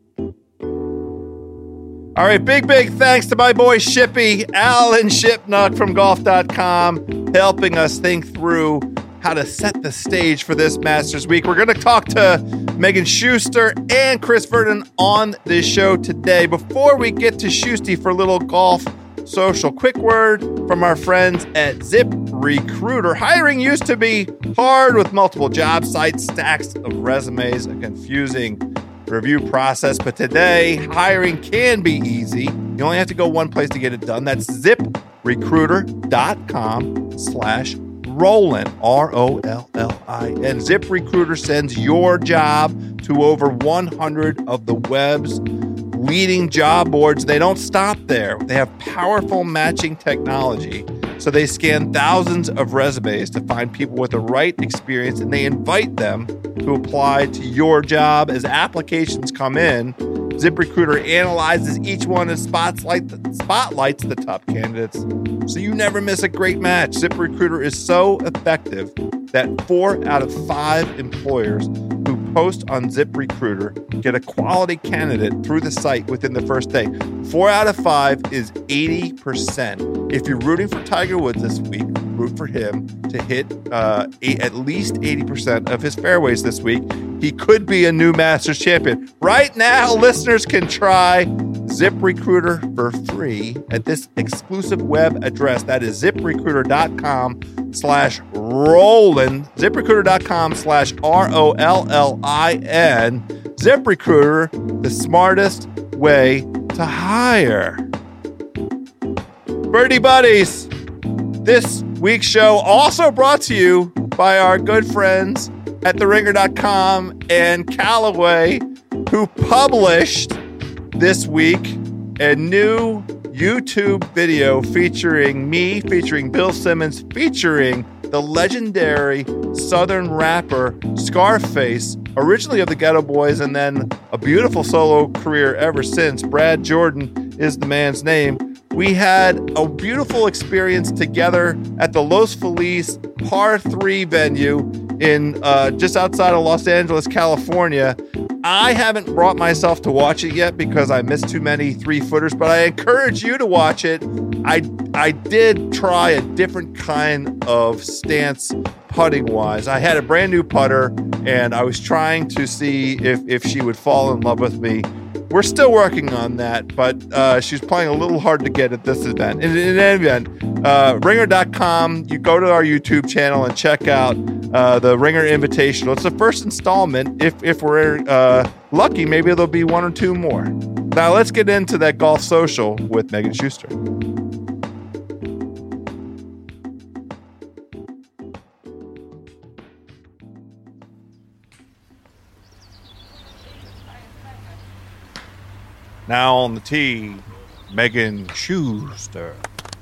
All right, big thanks to my boy Shippy, Alan Shipnuck from golf.com, helping us think through how to set the stage for this Masters Week. We're going to talk to Megan Schuster and Chris Vernon on this show today. Before we get to Schusty for a little golf social, quick word from our friends at ZipRecruiter. Hiring used to be hard with multiple job sites, stacks of resumes, a confusing review process, but today hiring can be easy. You only have to go one place to get it done. That's ZipRecruiter.com/Rollin, ROLLIN. ZipRecruiter sends your job to over 100 of the web's leading job boards. They don't stop there. They have powerful matching technology. So they scan thousands of resumes to find people with the right experience, and they invite them to apply to your job. As applications come in, ZipRecruiter analyzes each one and spotlights the top candidates, so you never miss a great match. ZipRecruiter is so effective that 4 out of 5 employers who post on ZipRecruiter, get a quality candidate through the site within the first day. 4 out of 5 is 80%. If you're rooting for Tiger Woods this week, root for him to hit at least 80% of his fairways this week. He could be a new Masters champion. Right now, listeners can try ZipRecruiter for free at this exclusive web address. That is ZipRecruiter.com/Rollin. ZipRecruiter.com/ROLLIN. ZipRecruiter, the smartest way to hire. Birdie Buddies, this week's show also brought to you by our good friends at TheRinger.com and Callaway, who published this week a new YouTube video featuring me, featuring Bill Simmons, featuring the legendary Southern rapper Scarface, originally of the Ghetto Boys and then a beautiful solo career ever since. Brad Jordan is the man's name. We had a beautiful experience together at the Los Feliz Par 3 venue in just outside of Los Angeles, California. I haven't brought myself to watch it yet because I missed too many 3-footers, but I encourage you to watch it. I did try a different kind of stance putting-wise. I had a brand new putter, and I was trying to see if she would fall in love with me. We're still working on that, but she's playing a little hard to get at this event. In any event, Ringer.com, you go to our YouTube channel and check out the Ringer Invitational. It's the first installment. If we're lucky, maybe there'll be 1 or 2 more. Now let's get into that golf social with Megan Schuster. Now on the tee, Megan Schuster.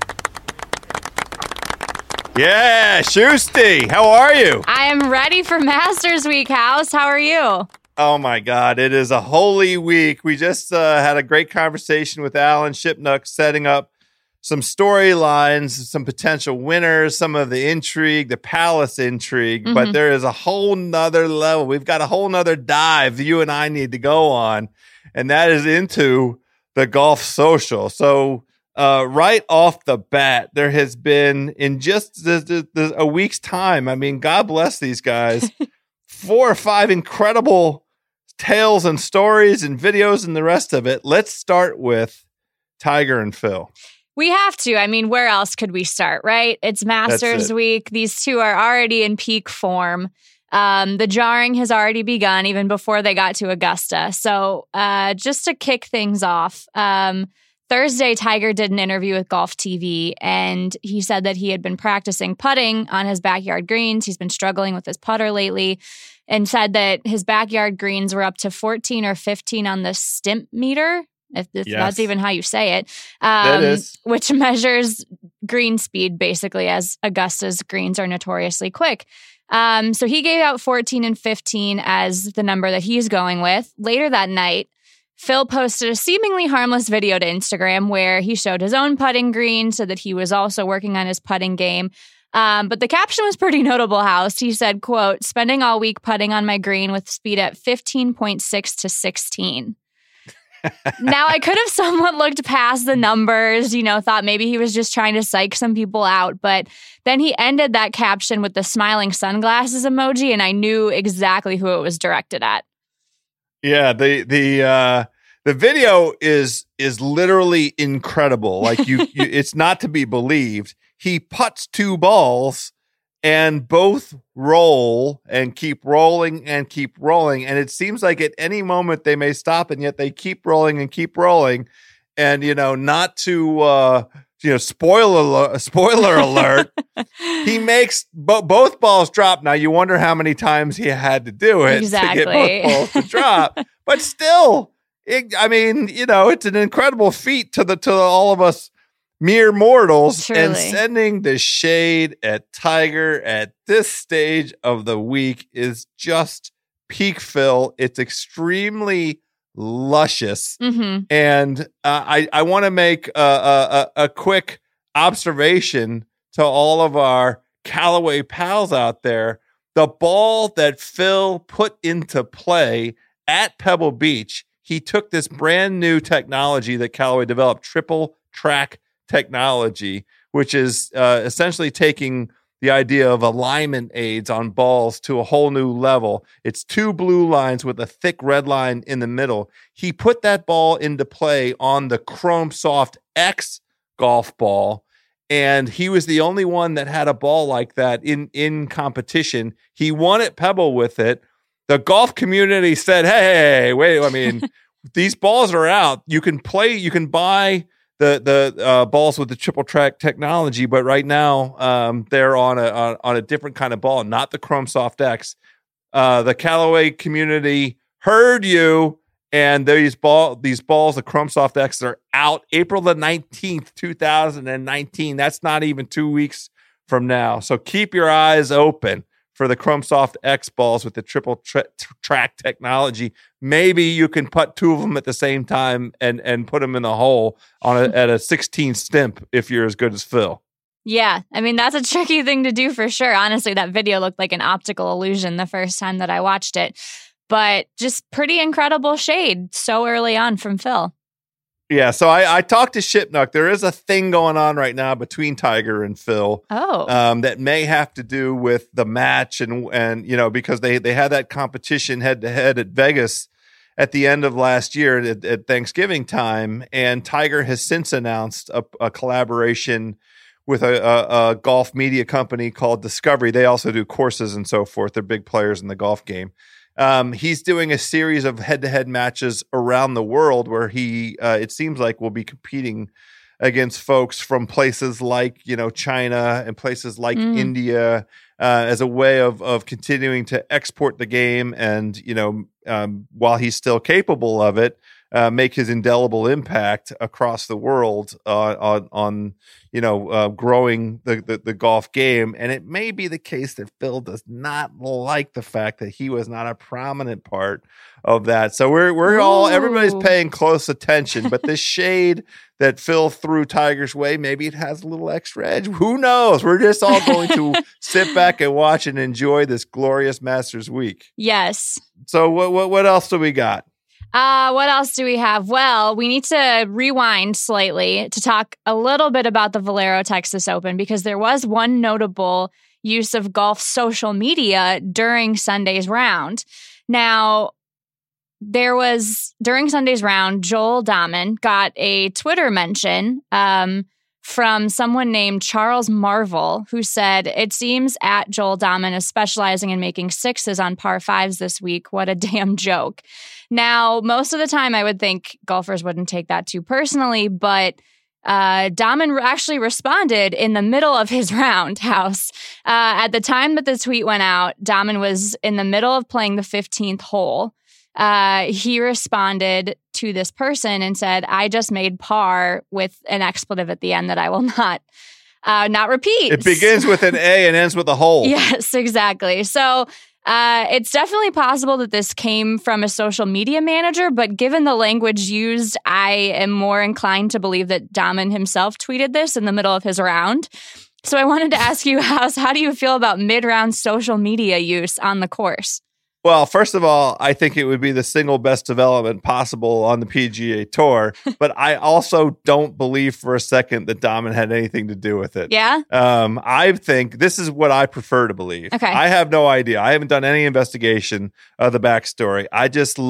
Yeah, Schusty, how are you? I am ready for Masters Week, House. How are you? Oh my God, it is a holy week. We just had a great conversation with Alan Shipnuck, setting up some storylines, some potential winners, some of the intrigue, the Palace intrigue, but there is a whole nother level. We've got a whole nother dive you and I need to go on, and that is into the golf social. So right off the bat, there has been, in just a week's time, I mean, God bless these guys, 4 or 5 incredible tales and stories and videos and the rest of it. Let's start with Tiger and Phil. We have to. I mean, where else could we start, right? It's Masters Week. These two are already in peak form. The jarring has already begun even before they got to Augusta. So just to kick things off, Thursday, Tiger did an interview with Golf TV, and he said that he had been practicing putting on his backyard greens. He's been struggling with his putter lately, and said that his backyard greens were up to 14 or 15 on the stimp meter, if that's even how you say it, that is. Which measures green speed, basically, as Augusta's greens are notoriously quick. So he gave out 14 and 15 as the number that he's going with. Later that night, Phil posted a seemingly harmless video to Instagram where he showed his own putting green, so that he was also working on his putting game. But the caption was pretty notable, House. He said, quote, "Spending all week putting on my green with speed at 15.6 to 16. Now, I could have somewhat looked past the numbers, thought maybe he was just trying to psych some people out. But then he ended that caption with the smiling sunglasses emoji, and I knew exactly who it was directed at. Yeah, the video is literally incredible. Like you it's not to be believed. He putts 2 balls and both roll and keep rolling and keep rolling. And it seems like at any moment they may stop, and yet they keep rolling and keep rolling. And, not to, spoiler alert, he makes both balls drop. Now, you wonder how many times he had to do it to get both balls to drop. But still, it's an incredible feat to all of us mere mortals. Truly. And sending the shade at Tiger at this stage of the week is just peak Phil. It's extremely luscious. And I want to make a quick observation to all of our Callaway pals out there. the ball that Phil put into play at Pebble Beach, he took this brand new technology that Callaway developed, triple track technology, which is essentially taking the idea of alignment aids on balls to a whole new level. It's 2 blue lines with a thick red line in the middle. He put that ball into play on the Chrome Soft X golf ball, and he was the only one that had a ball like that in competition. He won at Pebble with it. The golf community said, hey, wait, I mean, these balls are out. You can buy the balls with the triple track technology, but right now they're on a different kind of ball, not the Chrome Soft X. The Callaway community heard you, and these balls, the Chrome Soft X, are out April the 19th, 2019. That's not even 2 weeks from now. So keep your eyes open for the Chrome Soft X balls with the triple track technology. Maybe you can put 2 of them at the same time and put them in the hole at a 16 stimp if you're as good as Phil. Yeah, I mean, that's a tricky thing to do for sure. Honestly, that video looked like an optical illusion the first time that I watched it. But just pretty incredible shade so early on from Phil. Yeah, so I talked to Shipnuck. There is a thing going on right now between Tiger and Phil. That may have to do with the match and because they had that competition head to head at Vegas at the end of last year at Thanksgiving time, and Tiger has since announced a collaboration with a golf media company called Discovery. They also do courses and so forth. They're big players in the golf game. He's doing a series of head-to-head matches around the world where he, it seems like, will be competing against folks from places like, China and places like India as a way of continuing to export the game and, while he's still capable of it, make his indelible impact across the world on growing the golf game. And it may be the case that Phil does not like the fact that he was not a prominent part of that. So everybody's paying close attention, but this shade that Phil threw Tiger's way, maybe it has a little extra edge. Who knows? We're just all going to sit back and watch and enjoy this glorious Masters week. Yes. So what else do we got? What else do we have? Well, we need to rewind slightly to talk a little bit about the Valero Texas Open, because there was one notable use of golf social media during Sunday's round. Now, during Sunday's round, Joel Dahmen got a Twitter mention from someone named Charles Marvel, who said, "It seems at Joel Dahmen is specializing in making sixes on par fives this week. What a damn joke." Now, most of the time I would think golfers wouldn't take that too personally, but Dahmen actually responded in the middle of his roundhouse. At the time that the tweet went out, Dahmen was in the middle of playing the 15th hole. He responded to this person and said, "I just made par," with an expletive at the end that I will not repeat. It begins with an A and ends with a hole. Yes, exactly. So it's definitely possible that this came from a social media manager, but given the language used, I am more inclined to believe that Dahmen himself tweeted this in the middle of his round. So I wanted to ask you, how do you feel about mid-round social media use on the course? Well, first of all, I think it would be the single best development possible on the PGA Tour, but I also don't believe for a second that Dahmen had anything to do with it. Yeah? I think this is what I prefer to believe. Okay. I have no idea. I haven't done any investigation of the backstory. I just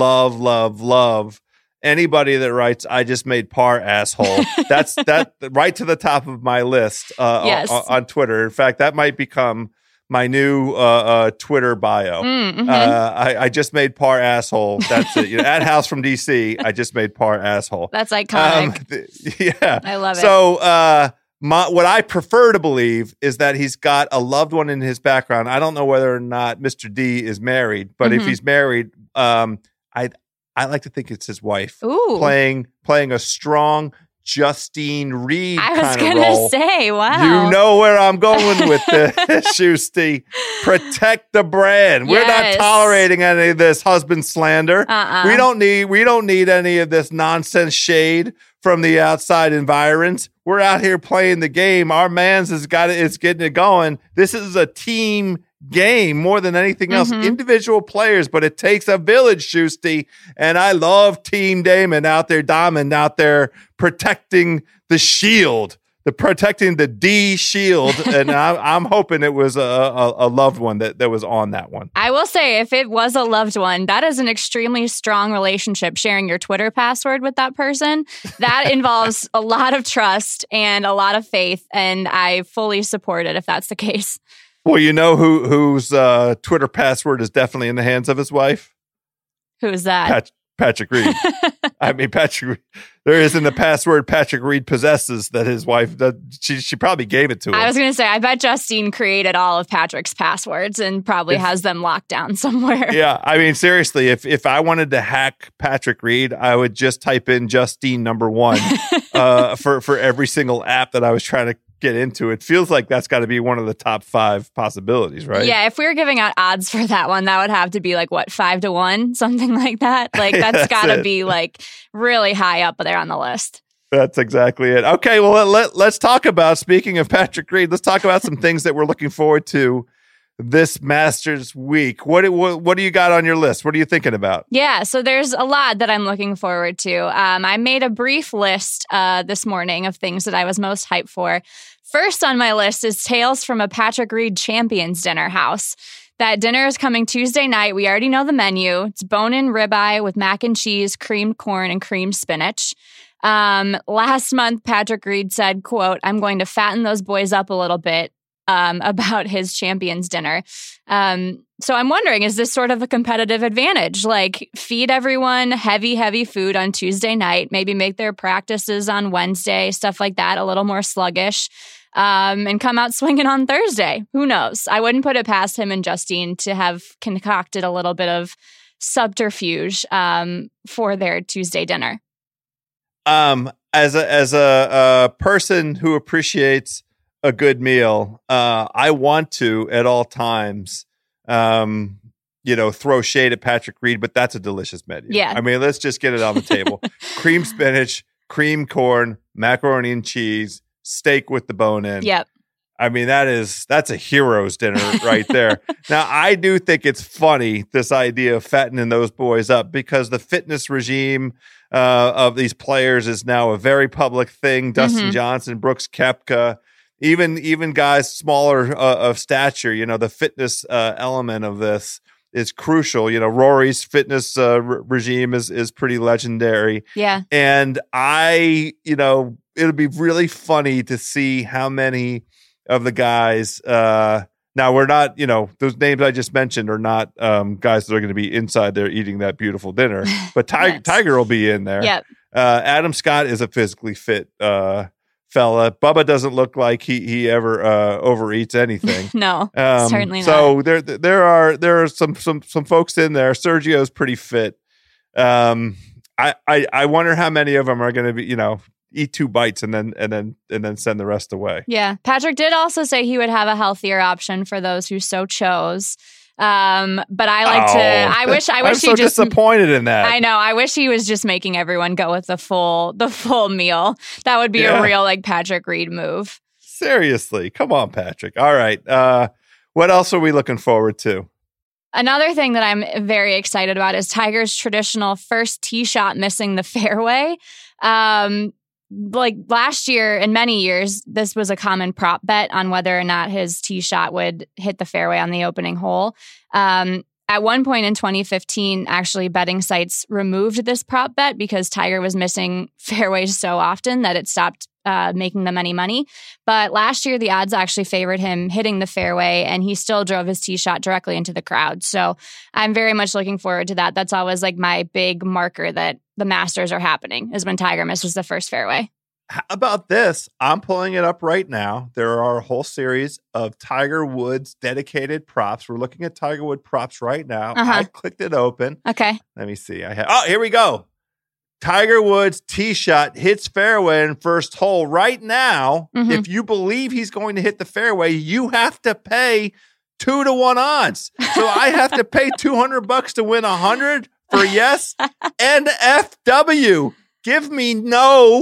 love anybody that writes, "I just made par, asshole." That's right to the top of my list yes. on Twitter. In fact, that might become my new Twitter bio. I just made par, asshole. That's it. At House from DC, I just made par, asshole. That's iconic. Yeah. I love it. So what I prefer to believe is that he's got a loved one in his background. I don't know whether or not Mr. D is married, but if he's married, I like to think it's his wife. Ooh. Playing a strong Justine Reed kind of role. I was going to say, wow. You know where I'm going with this, Shusty. Protect the brand. We're not tolerating any of this husband slander. We don't need any of this nonsense shade from the outside environs. We're out here playing the game. Our man's is getting it going. This is a team game more than anything else. Individual players, but it takes a village, Schusty. And I love Team Damon out there, Diamond out there protecting the shield, protecting the D shield. And I'm hoping it was a loved one that was on that one. I will say, if it was a loved one, that is an extremely strong relationship, sharing your Twitter password with that person. That involves a lot of trust and a lot of faith. And I fully support it if that's the case. Well, you know whose Twitter password is definitely in the hands of his wife? Who's that? Patrick Reed. I mean, Patrick. There isn't a password Patrick Reed possesses that his wife. She probably gave it to him. I was going to say, I bet Justine created all of Patrick's passwords and probably has them locked down somewhere. Yeah, I mean, seriously, if I wanted to hack Patrick Reed, I would just type in Justine #1 for every single app that I was trying to get into. It feels like that's got to be one of the top 5 possibilities, right? Yeah, if we were giving out odds for that one, that would have to be like, what, 5-1, something like that. Like that's got to be like really high up there on the list. That's exactly it. Okay, well, let's talk about, speaking of Patrick Reed, let's talk about some things that we're looking forward to this Masters week. What do you got on your list? What are you thinking about? Yeah, so there's a lot that I'm looking forward to. I made a brief list this morning of things that I was most hyped for. First on my list is Tales from a Patrick Reed Champions Dinner House. That dinner is coming Tuesday night. We already know the menu. It's bone-in ribeye with mac and cheese, creamed corn, and creamed spinach. Last month, Patrick Reed said, quote, "I'm going to fatten those boys up a little bit." About his champions dinner. So I'm wondering, is this sort of a competitive advantage? Like, feed everyone heavy food on Tuesday night, maybe make their practices on Wednesday, stuff like that, a little more sluggish, and come out swinging on Thursday. Who knows? I wouldn't put it past him and Justine to have concocted a little bit of subterfuge for their Tuesday dinner. As a person who appreciates a good meal, I want to at all times, throw shade at Patrick Reed, but that's a delicious menu. Yeah. I mean, let's just get it on the table. Cream spinach, cream corn, macaroni and cheese, steak with the bone in. Yep. I mean, that's a hero's dinner right there. Now, I do think it's funny, this idea of fattening those boys up, because the fitness regime of these players is now a very public thing. Dustin Johnson, Brooks Koepka, even guys smaller of stature, the fitness element of this is crucial. Rory's fitness regime is pretty legendary. Yeah. And it'll be really funny to see how many of the guys, now we're not, those names I just mentioned are not guys that are going to be inside there eating that beautiful dinner, but Tiger will be in there. Yep. Adam Scott is a physically fit fella. Bubba doesn't look like he ever overeats anything. No, certainly not. So there are some folks in there. Sergio's pretty fit. I wonder how many of them are going to be, eat 2 bites and then send the rest away. Yeah. Patrick did also say he would have a healthier option for those who so chose. But I wish I'm he so just disappointed in that. I know. I wish he was just making everyone go with the full meal. That would be a real Patrick Reed move. Seriously. Come on, Patrick. All right. What else are we looking forward to? Another thing that I'm very excited about is Tiger's traditional first tee shot missing the fairway. Last year and many years, this was a common prop bet on whether or not his tee shot would hit the fairway on the opening hole. At one point in 2015, actually, betting sites removed this prop bet because Tiger was missing fairways so often that it stopped making them any money. But last year, the odds actually favored him hitting the fairway, and he still drove his tee shot directly into the crowd. So I'm very much looking forward to that. That's always my big marker that the Masters are happening, is when Tiger misses the first fairway. How about this? I'm pulling it up right now. There are a whole series of Tiger Woods dedicated props. We're looking at Tiger Woods props right now. I clicked it open. Okay. Let me see. Here we go. Tiger Woods tee shot hits fairway in first hole right now. If you believe he's going to hit the fairway, you have to pay 2-1 odds. So I have to pay $200 to win 100 for yes and FW. Give me no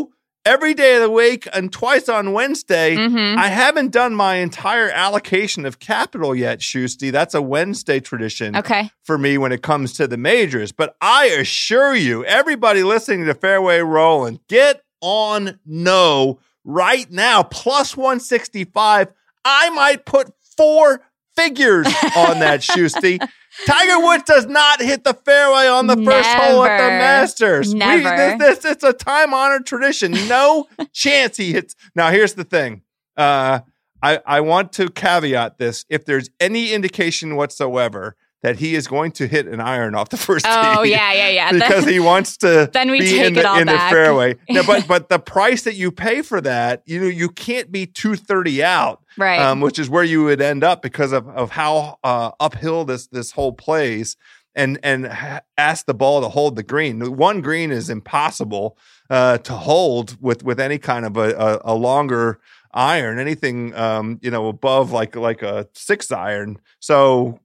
every day of the week and twice on Wednesday. Mm-hmm. I haven't done my entire allocation of capital yet, Shusty. That's a Wednesday tradition for me when it comes to the majors. But I assure you, everybody listening to Fairway Rolling, get on no right now. Plus 165. I might put 4 figures on that, Shusty. Tiger Woods does not hit the fairway on the first hole at the Masters. Never. It's a time-honored tradition. No chance he hits. Now, here's the thing. I want to caveat this. If there's any indication whatsoever that he is going to hit an iron off the first tee. Oh, yeah. Because he wants to then we be take in the fairway. No, but the price that you pay for that, you can't be 230 out. Right. Which is where you would end up because of how uphill this hole plays, and ask the ball to hold the green. One green is impossible to hold with any kind of a longer iron, anything above like a 6 iron. So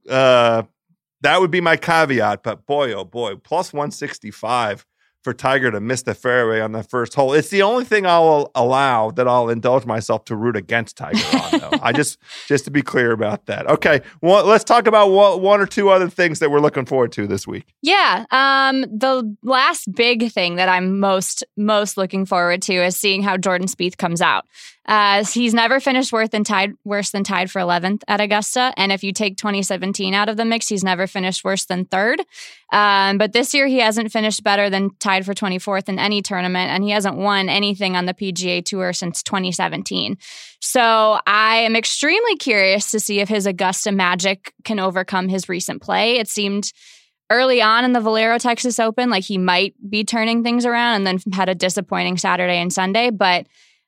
that would be my caveat. But boy, oh boy, plus 165 for Tiger to miss the fairway on the first hole. It's the only thing I'll allow that I'll indulge myself to root against Tiger on, though. I just to be clear about that. Okay, well, let's talk about one or two other things that we're looking forward to this week. Yeah, the last big thing that I'm most looking forward to is seeing how Jordan Spieth comes out. He's never finished worse than tied for 11th at Augusta, and if you take 2017 out of the mix, he's never finished worse than 3rd. But this year, he hasn't finished better than tied for 24th in any tournament, and he hasn't won anything on the PGA Tour since 2017. So I am extremely curious to see if his Augusta magic can overcome his recent play. It seemed early on in the Valero Texas Open like he might be turning things around, and then had a disappointing Saturday and Sunday, but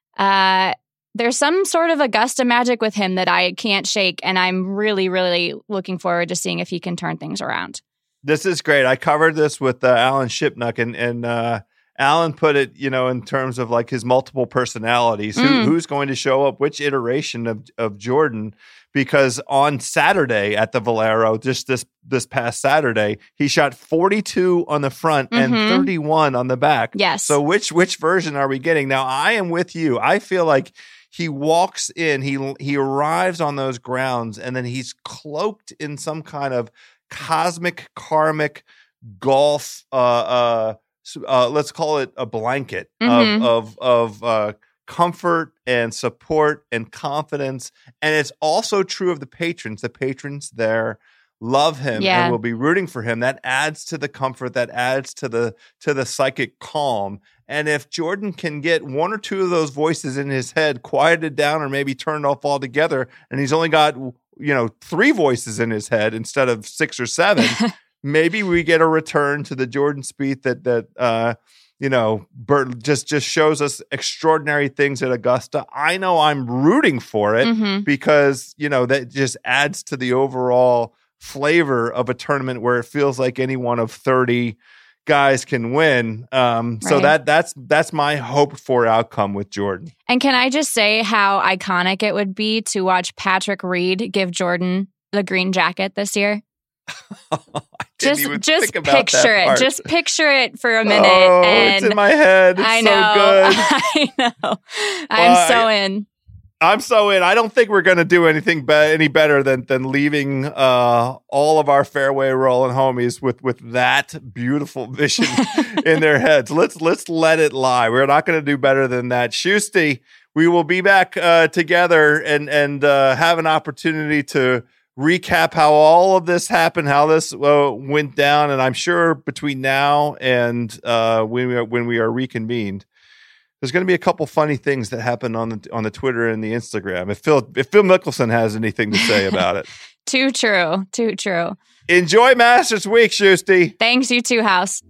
there's some sort of Augusta magic with him that I can't shake, and I'm really, really looking forward to seeing if he can turn things around. This is great. I covered this with Alan Shipnuck, and Alan put it, in terms of like his multiple personalities, who's going to show up, which iteration of Jordan, because on Saturday at the Valero, just this past Saturday, he shot 42 on the front and 31 on the back. Yes. So which version are we getting? Now, I am with you. I feel like he walks in, he arrives on those grounds, and then he's cloaked in some kind of cosmic, karmic golf, let's call it a blanket of comfort and support and confidence. And it's also true of the patrons. The patrons there love him and will be rooting for him. That adds to the comfort, that adds to the psychic calm. And if Jordan can get one or two of those voices in his head quieted down or maybe turned off altogether, and he's only got 3 voices in his head instead of 6 or 7, maybe we get a return to the Jordan Spieth that just shows us extraordinary things at Augusta. I know I'm rooting for it because, that just adds to the overall flavor of a tournament where it feels like any one of 30 guys can win. So that's my hoped for outcome with Jordan. And can I just say how iconic it would be to watch Patrick Reed give Jordan the green jacket this year? Just picture it. Just picture it for a minute. Oh, it's in my head. It's I know. So good. I know. I'm so in. I'm so in. I don't think we're going to do anything any better than leaving all of our fairway rolling homies with that beautiful vision in their heads. Let's let it lie. We're not going to do better than that. Shusty, we will be back together and have an opportunity to recap how all of this happened, how this went down, and I'm sure between now and when we are reconvened, there's going to be a couple funny things that happen on the Twitter and the Instagram. If Phil Mickelson has anything to say about it. Too true. Enjoy Masters Week, Shusty. Thanks, you too, House.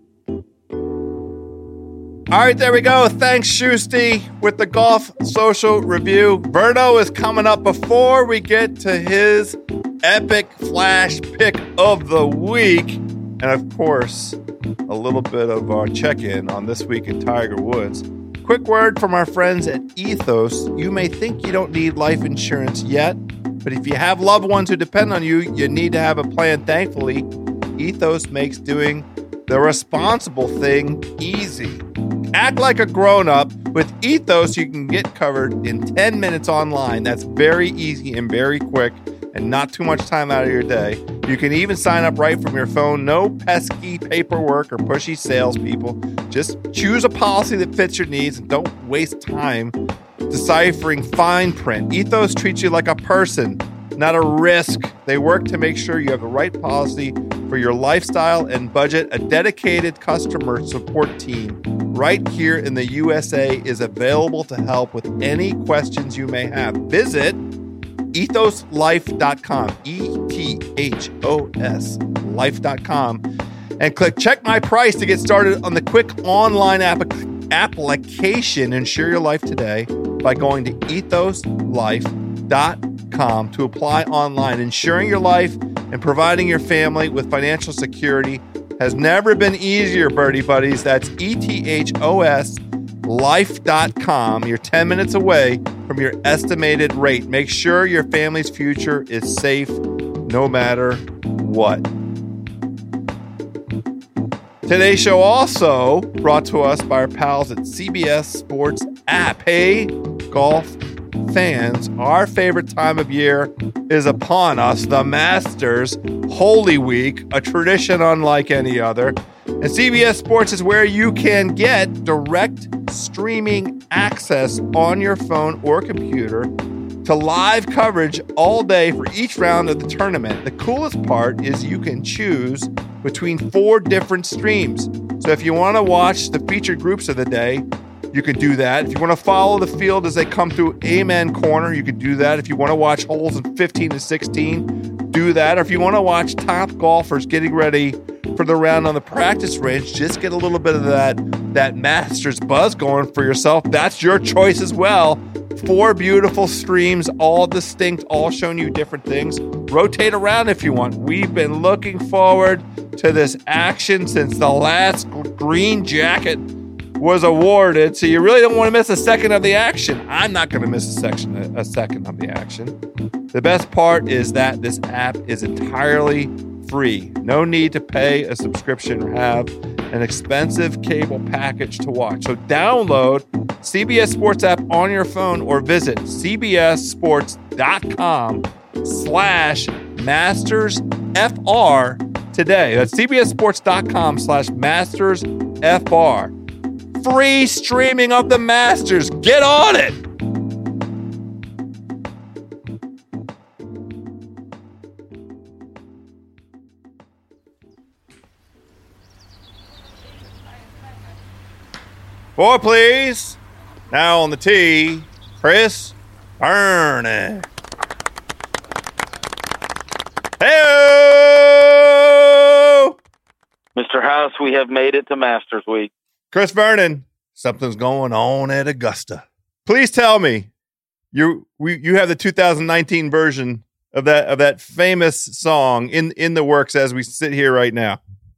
All right, there we go. Thanks, Shusty, with the Golf Social Review. Verno is coming up before we get to his epic flash pick of the week. And, of course, a little bit of our check-in on This Week in Tiger Woods. Quick word from our friends at Ethos. You may think you don't need life insurance yet, but if you have loved ones who depend on you, you need to have a plan. Thankfully, Ethos makes doing the responsible thing easy. Act like a grown-up. With Ethos, you can get covered in 10 minutes online. That's very easy and very quick and not too much time out of your day. You can even sign up right from your phone. No pesky paperwork or pushy salespeople. Just choose a policy that fits your needs and don't waste time deciphering fine print. Ethos treats you like a person, not a risk. They work to make sure you have the right policy for your lifestyle and budget. A dedicated customer support team right here in the USA is available to help with any questions you may have. Visit ethoslife.com, ETHOS life.com, and click check my price to get started on the quick online application. Ensure your life today by going to ethoslife.com to apply online. Ensuring your life and providing your family with financial security has never been easier, birdie buddies. That's ethoslife.com. You're 10 minutes away from your estimated rate. Make sure your family's future is safe no matter what. Today's show also brought to us by our pals at CBS Sports app. Hey, golf fans, our favorite time of year is upon us, the Masters Holy Week, a tradition unlike any other. And CBS Sports is where you can get direct streaming access on your phone or computer to live coverage all day for each round of the tournament. The coolest part is you can choose between 4 different streams. So if you want to watch the featured groups of the day, you can do that. If you want to follow the field as they come through Amen Corner, you can do that. If you want to watch holes in 15 to 16, do that. Or if you want to watch top golfers getting ready for the round on the practice range, just get a little bit of that Masters buzz going for yourself. That's your choice as well. 4 beautiful streams, all distinct, all showing you different things. Rotate around if you want. We've been looking forward to this action since the last green jacket was awarded, so you really don't want to miss a second of the action. I'm not going to miss a second of the action. The best part is that this app is entirely free. No need to pay a subscription or have an expensive cable package to watch. So download CBS Sports app on your phone or visit cbssports.com/mastersfr today. That's cbssports.com/mastersfr. Free streaming of the Masters. Get on it. Boy, please. Now on the tee, Chris Vernon. Hey-o! Mr. House, we have made it to Masters Week. Chris Vernon, something's going on at Augusta. Please tell me, you have the 2019 version of that famous song in the works as we sit here right now.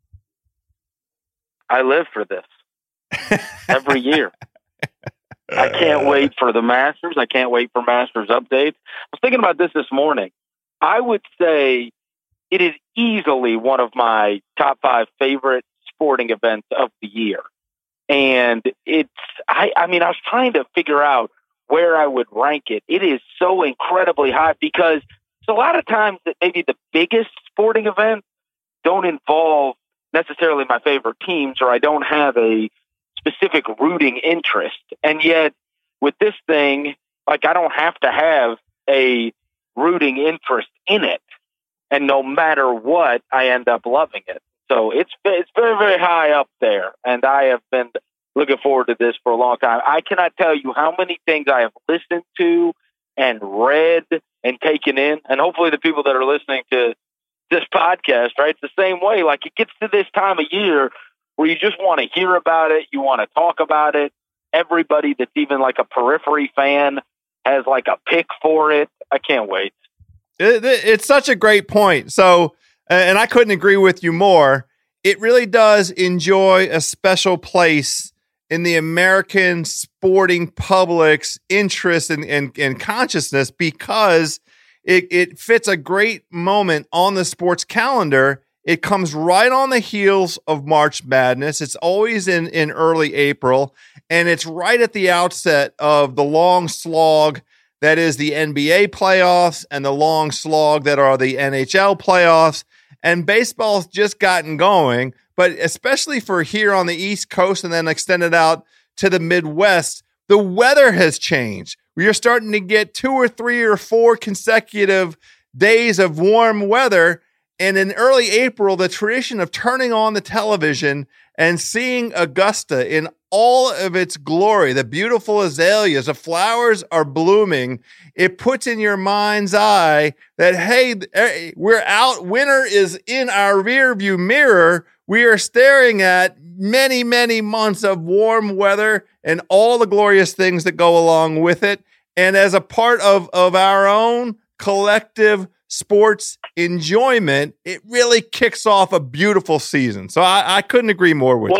I live for this every year. I can't wait for the Masters. I can't wait for Masters updates. I was thinking about this morning. I would say it is easily one of my top 5 favorite sporting events of the year. And I was trying to figure out where I would rank it. It is so incredibly high because it's a lot of times that maybe the biggest sporting events don't involve necessarily my favorite teams, or I don't have a specific rooting interest. And yet with this thing, like, I don't have to have a rooting interest in it. And no matter what, I end up loving it. So it's very, very high up there, and I have been looking forward to this for a long time. I cannot tell you how many things I have listened to and read and taken in, and hopefully the people that are listening to this podcast, right, it's the same way. Like, it gets to this time of year where you just want to hear about it, you want to talk about it. Everybody that's even like a periphery fan has like a pick for it. I can't wait. It's such a great point. So, and I couldn't agree with you more. It really does enjoy a special place in the American sporting public's interest and consciousness because it fits a great moment on the sports calendar It comes right on the heels of March Madness. It's always in early April, and it's right at the outset of the long slog that is the NBA playoffs and the long slog that are the NHL playoffs. And baseball's just gotten going, but especially for here on the East Coast and then extended out to the Midwest, the weather has changed. We are starting to get 2 or 3 or 4 consecutive days of warm weather. And in early April, the tradition of turning on the television and seeing Augusta in all of its glory, the beautiful azaleas, the flowers are blooming. It puts in your mind's eye that, hey, we're out. Winter is in our rearview mirror. We are staring at many, many months of warm weather and all the glorious things that go along with it. And as a part of our own collective sports enjoyment, it really kicks off a beautiful season. So I couldn't agree more with you.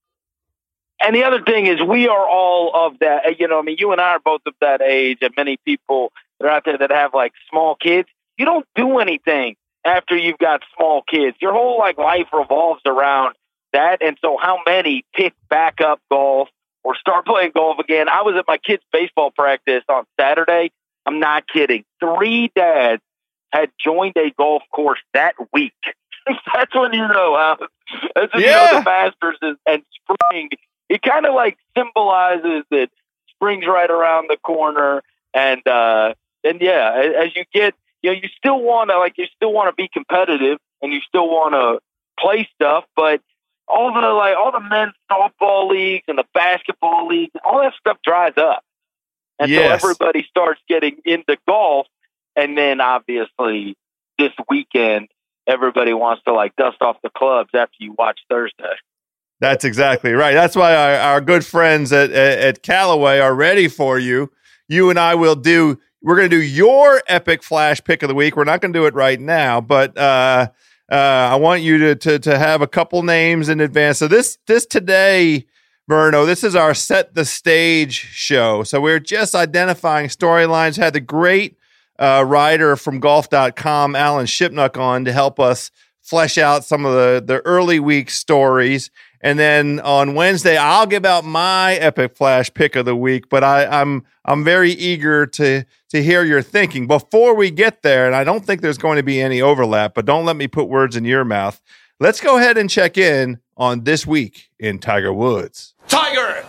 And the other thing is we are all of that. You and I are both of that age, and many people that are out there that have like small kids. You don't do anything after you've got small kids. Your whole life revolves around that. And so how many pick back up golf or start playing golf again? I was at my kid's baseball practice on Saturday. I'm not kidding. 3 dads had joined a golf course that week. That's when you know you know the Masters and spring. It kind of symbolizes that spring's right around the corner, and as you get, you still want to be competitive and you still want to play stuff, but all the men's softball leagues and the basketball leagues, all that stuff dries up, and so everybody starts getting into golf. And then obviously this weekend, everybody wants to dust off the clubs after you watch Thursday. That's exactly right. That's why our good friends at Callaway are ready for you. You and I we're going to do your epic flash pick of the week. We're not going to do it right now, but I want you to have a couple names in advance. So this today, Verno, this is our Set the Stage show. So we're just identifying storylines. Had the great writer from golf.com, Alan Shipnuck, on to help us flesh out some of the early week stories. And then on Wednesday, I'll give out my epic flash pick of the week, but I'm very eager to hear your thinking. Before we get there, and I don't think there's going to be any overlap, but don't let me put words in your mouth. Let's go ahead and check in on This Week in Tiger Woods. Tiger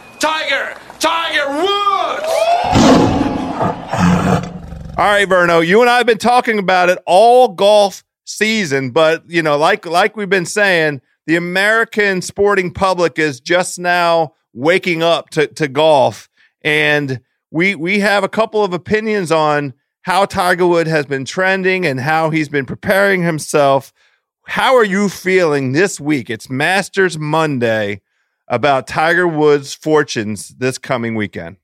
Woods! All right, Verno, you and I have been talking about it all golf season, but like we've been saying, the American sporting public is just now waking up to golf, and we have a couple of opinions on how Tiger Woods has been trending and how he's been preparing himself. How are you feeling this week? It's Masters Monday about Tiger Woods' fortunes this coming weekend.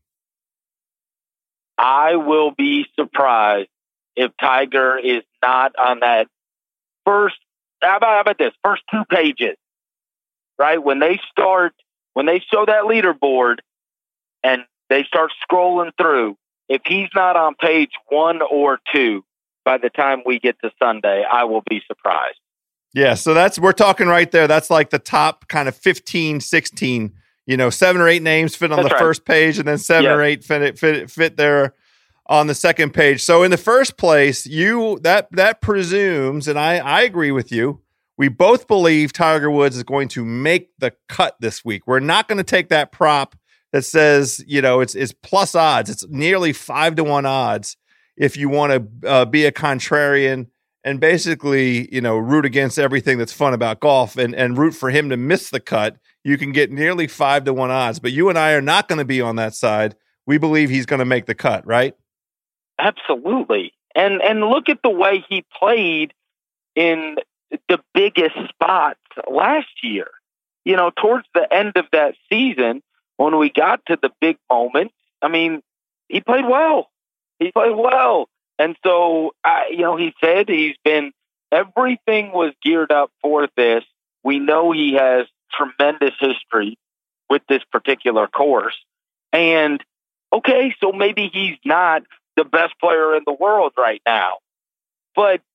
I will be surprised if Tiger is not on that first. How about this? First 2 pages, right? When they show that leaderboard and they start scrolling through, if he's not on page 1 or 2 by the time we get to Sunday, I will be surprised. Yeah, so we're talking right there. That's like the top kind of 15, 16, 7 or 8 names fit on the first page, and then 7 or 8 fit there on the second page. So in the first place, that presumes, and I agree with you, we both believe Tiger Woods is going to make the cut this week. We're not going to take that prop that says, it's plus odds. It's nearly 5-1 odds if you want to be a contrarian and basically, root against everything that's fun about golf and root for him to miss the cut. You can get nearly 5-1 odds, but you and I are not going to be on that side. We believe he's going to make the cut, right? Absolutely. And look at the way he played in the biggest spots last year. Towards the end of that season, when we got to the big moments, he played well. And so, he said everything was geared up for this. We know he has tremendous history with this particular course. And, okay, so maybe he's not the best player in the world right now. But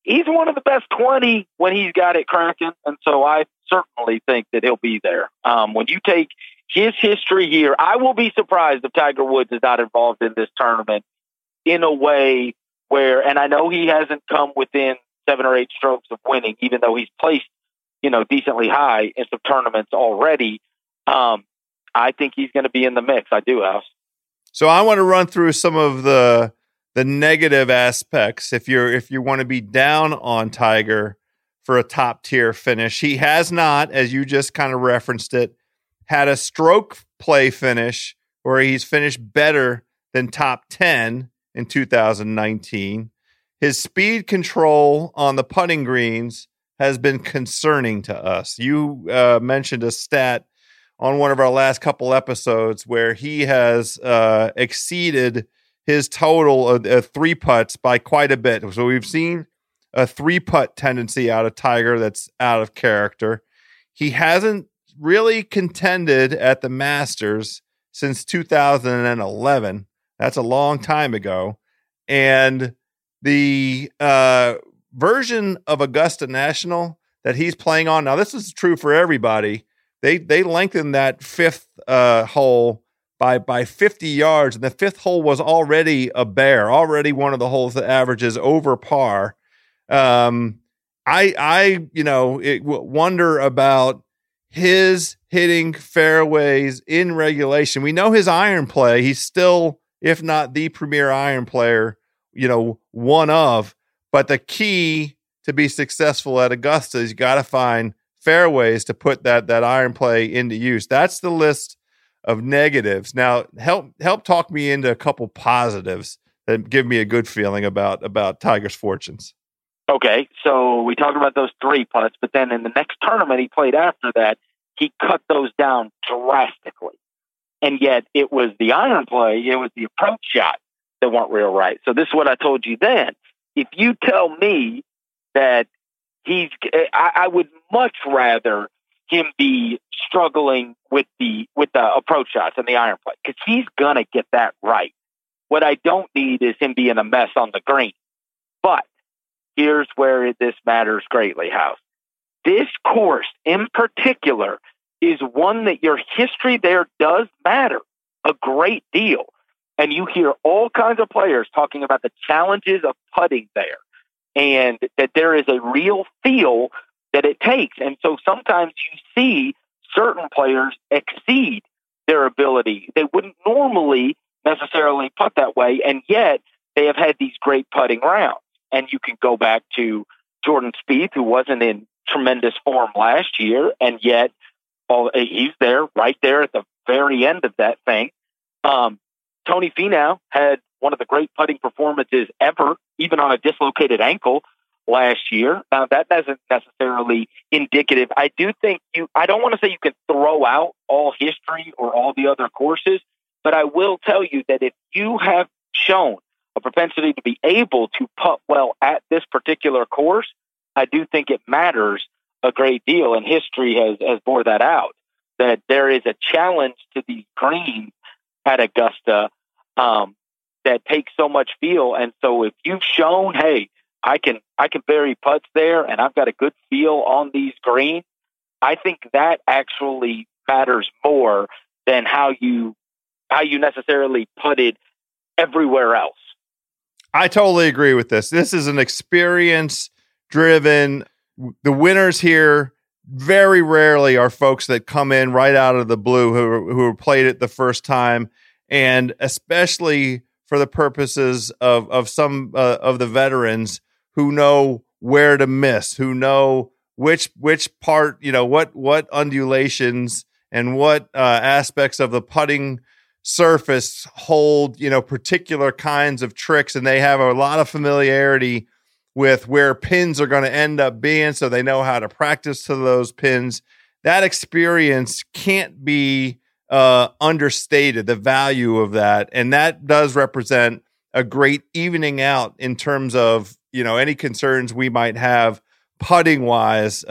he's one of the best 20 when he's got it cracking. And so I certainly think that he'll be there. When you take his history here, I will be surprised if Tiger Woods is not involved in this tournament in a way where, and I know he hasn't come within 7 or 8 strokes of winning, even though he's placed, decently high in some tournaments already. I think he's going to be in the mix. I do, House. So I want to run through some of the negative aspects. If you want to be down on Tiger for a top tier finish, he has not, as you just kind of referenced it, had a stroke play finish where he's finished better than top 10 in 2019. His speed control on the putting greens has been concerning to us. You mentioned a stat on one of our last couple episodes where he has exceeded his total of 3 putts by quite a bit. So we've seen a 3-putt tendency out of Tiger that's out of character. He hasn't really contended at the Masters since 2011. That's a long time ago. And the version of Augusta National that he's playing on, now this is true for everybody, they lengthened that 5th hole by 50 yards, and the 5th hole was already a bear, already one of the holes that averages over par. I wonder about his hitting fairways in regulation. We know his iron play. He's still, if not the premier iron player, one of. But the key to be successful at Augusta is you got to find fairways to put that iron play into use. That's the list of negatives. Now, help talk me into a couple positives that give me a good feeling about Tiger's fortunes. Okay, so we talked about those 3 putts, but then in the next tournament he played after that, he cut those down drastically. And yet it was the iron play, it was the approach shot that weren't real right. So this is what I told you then. If you tell me that I would much rather him be struggling with the approach shots and the iron play, because he's going to get that right. What I don't need is him being a mess on the green. But here's where this matters greatly, House. This course in particular is one that your history there does matter a great deal. And you hear all kinds of players talking about the challenges of putting there and that there is a real feel that it takes. And so sometimes you see certain players exceed their ability. They wouldn't normally necessarily putt that way, and yet they have had these great putting rounds. And you can go back to Jordan Spieth, who wasn't in tremendous form last year, and yet he's there, right there at the very end of that thing. Tony Finau had one of the great putting performances ever, even on a dislocated ankle last year. Now, that isn't necessarily indicative. I do think I don't want to say you can throw out all history or all the other courses, but I will tell you that if you have shown a propensity to be able to putt well at this particular course, I do think it matters a great deal, and history has bore that out, that there is a challenge to these greens at Augusta that takes so much feel. And so if you've shown, hey, I can bury putts there and I've got a good feel on these greens, I think that actually matters more than how you necessarily putted everywhere else. I totally agree with this. This is an experience-driven. The winners here very rarely are folks that come in right out of the blue who played it the first time, and especially for the purposes of some of the veterans who know where to miss, who know which part, what undulations and what aspects of the putting surface hold, particular kinds of tricks, and they have a lot of familiarity with where pins are going to end up being, so they know how to practice to those pins. That experience can't be understated, the value of that, and that does represent a great evening out in terms of any concerns we might have putting wise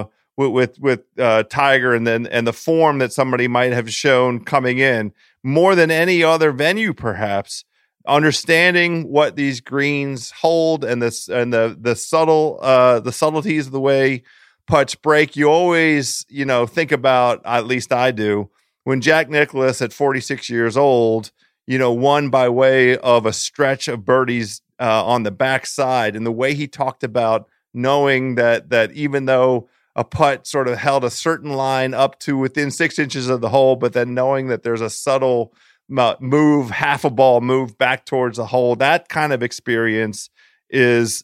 with Tiger and the form that somebody might have shown coming in. More than any other venue, perhaps, understanding what these greens hold and the subtleties of the way putts break. You always, think about, at least I do, when Jack Nicklaus at 46 years old, won by way of a stretch of birdies on the backside, and the way he talked about knowing that even though a putt sort of held a certain line up to within 6 inches of the hole, but then knowing that there's a subtle move, half a ball move back towards the hole, that kind of experience is,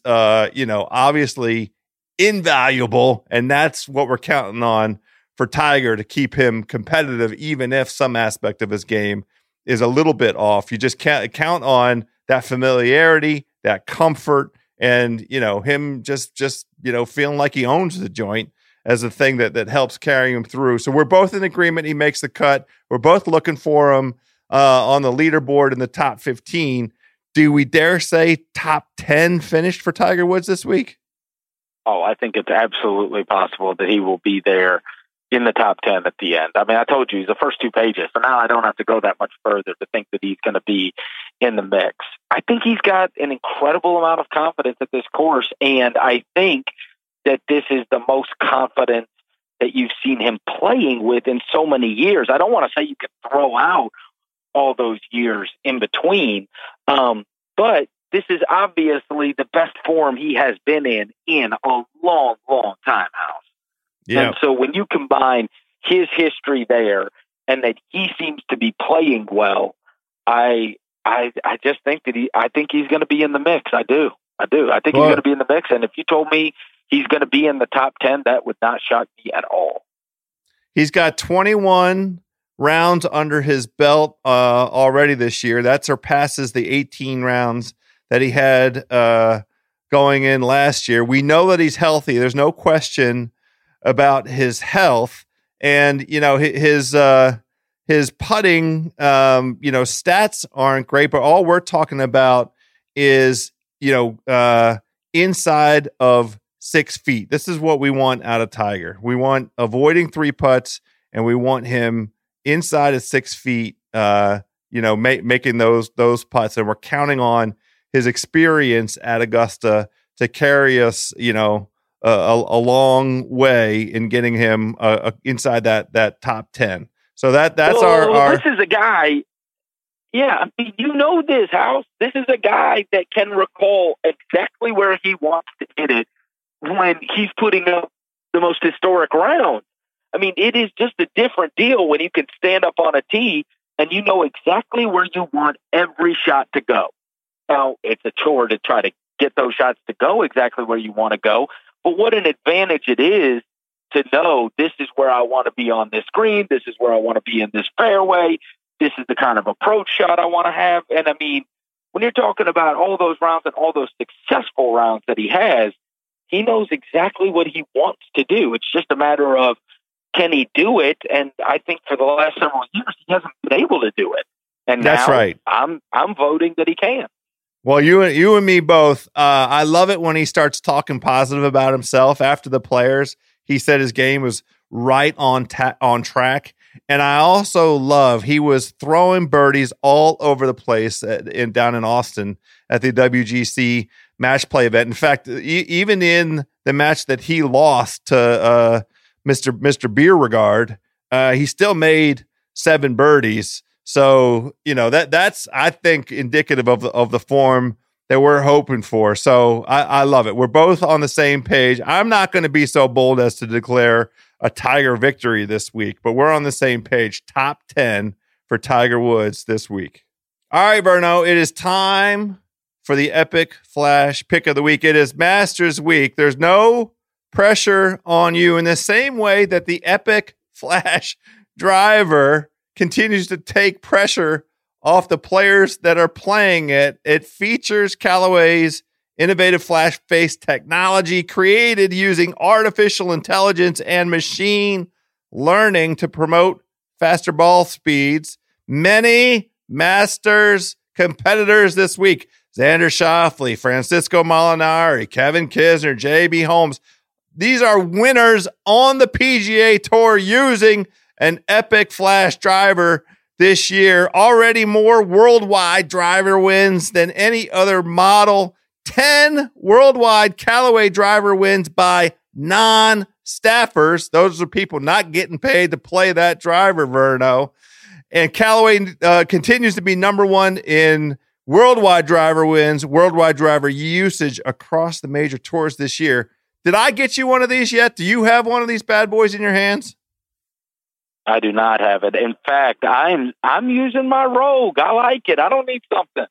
obviously invaluable. And that's what we're counting on for Tiger to keep him competitive, even if some aspect of his game is a little bit off. You just can't count on that familiarity, that comfort, and, him just feeling like he owns the joint as a thing that helps carry him through. So we're both in agreement. He makes the cut. We're both looking for him on the leaderboard in the top 15. Do we dare say top 10 finished for Tiger Woods this week? Oh, I think it's absolutely possible that he will be there in the top 10 at the end. I mean, I told you he's the first 2 pages, so now I don't have to go that much further to think that he's going to be in the mix. I think he's got an incredible amount of confidence at this course, and I think that this is the most confidence that you've seen him playing with in so many years. I don't want to say you can throw out all those years in between, but this is obviously the best form he has been in a long, long time, House. Yeah. And so when you combine his history there and that he seems to be playing well, I just think that I think he's going to be in the mix. I do. I think he's going to be in the mix. And if you told me he's going to be in the top 10, that would not shock me at all. He's got 21 rounds under his belt already this year. That surpasses the 18 rounds that he had going in last year. We know that he's healthy. There's no question about his health, and his putting stats aren't great, but all we're talking about is inside of 6 feet. This is what we want out of Tiger. We want avoiding 3 putts, and we want him inside of 6 feet, making those putts, and we're counting on his experience at Augusta to carry us, a long way in getting him inside that top 10. So that's our. This is a guy. Yeah, I mean, this, House. This is a guy that can recall exactly where he wants to hit it when he's putting up the most historic round. I mean, it is just a different deal when you can stand up on a tee and you know exactly where you want every shot to go. Now, it's a chore to try to get those shots to go exactly where you want to go, but what an advantage it is to know this is where I want to be on this green, this is where I want to be in this fairway, this is the kind of approach shot I want to have. And I mean, when you're talking about all those rounds and all those successful rounds that he has, he knows exactly what he wants to do. It's just a matter of, can he do it? And I think for the last several years, he hasn't been able to do it. And that's now right. I'm voting that he can. Well, you and me both. I love it when he starts talking positive about himself after the players. He said his game was right on track. And I also love he was throwing birdies all over the place down in Austin at the WGC match play event. In fact, even in the match that he lost to Mr. Beauregard, he still made 7 birdies. So, that's, I think, indicative of the form that we're hoping for. So I love it. We're both on the same page. I'm not going to be so bold as to declare a Tiger victory this week, but we're on the same page. Top 10 for Tiger Woods this week. All right, Verno, it is time for the Epic Flash Pick of the Week. It is Masters Week. There's no pressure on you in the same way that the Epic Flash Driver continues to take pressure off the players that are playing it. It features Callaway's innovative flash-based technology created using artificial intelligence and machine learning to promote faster ball speeds. Many Masters competitors this week: Xander Schauffele, Francisco Molinari, Kevin Kisner, J.B. Holmes. These are winners on the PGA Tour using an Epic Flash Driver this year. Already more worldwide driver wins than any other model. 10 worldwide Callaway driver wins by non-staffers. Those are people not getting paid to play that driver, Verno. And Callaway continues to be number one in worldwide driver wins, worldwide driver usage across the major tours this year. Did I get you one of these yet? Do you have one of these bad boys in your hands? I do not have it. In fact, I'm using my Rogue. I like it. I don't need something.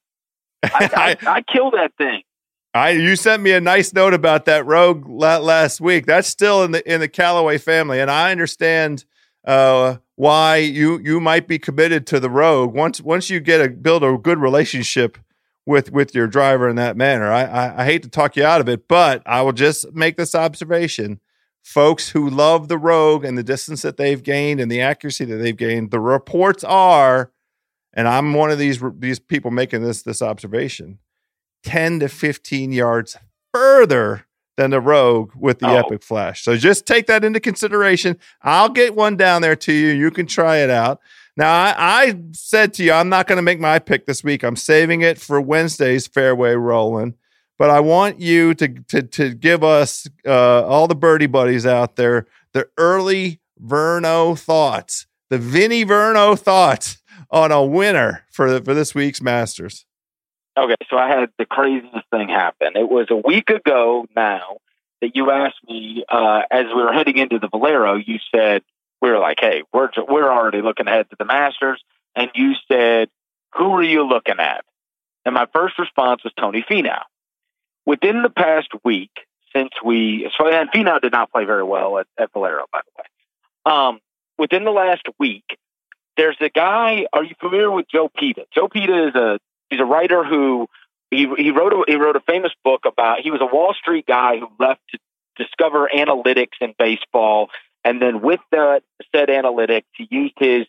I kill that thing. You sent me a nice note about that Rogue last week. That's still in the Callaway family, and I understand why you might be committed to the Rogue once you build a good relationship with your driver in that manner. I hate to talk you out of it, but I will just make this observation. Folks who love the Rogue and the distance that they've gained and the accuracy that they've gained, the reports are, and I'm one of these people making this observation, 10 to 15 yards further than the Rogue with the Epic Flash. So just take that into consideration. I'll get one down there to you. You can try it out. Now, I said to you, I'm not going to make my pick this week. I'm saving it for Wednesday's Fairway Rolling. But I want you to give us, all the birdie buddies out there, the early Verno thoughts, the Vinny Verno thoughts on a winner for this week's Masters. Okay, so I had the craziest thing happen. It was a week ago now that you asked me, as we were heading into the Valero, you said, we were like, hey, we're already looking ahead to the Masters. And you said, who are you looking at? And my first response was Tony Finau. Within the past week, and Finau did not play very well at Valero, by the way. Within the last week, there's a guy, are you familiar with Joe Peta? Joe Peta he's a writer who he wrote a famous book about, he was a Wall Street guy who left to discover analytics in baseball. And then with that said analytics, he used his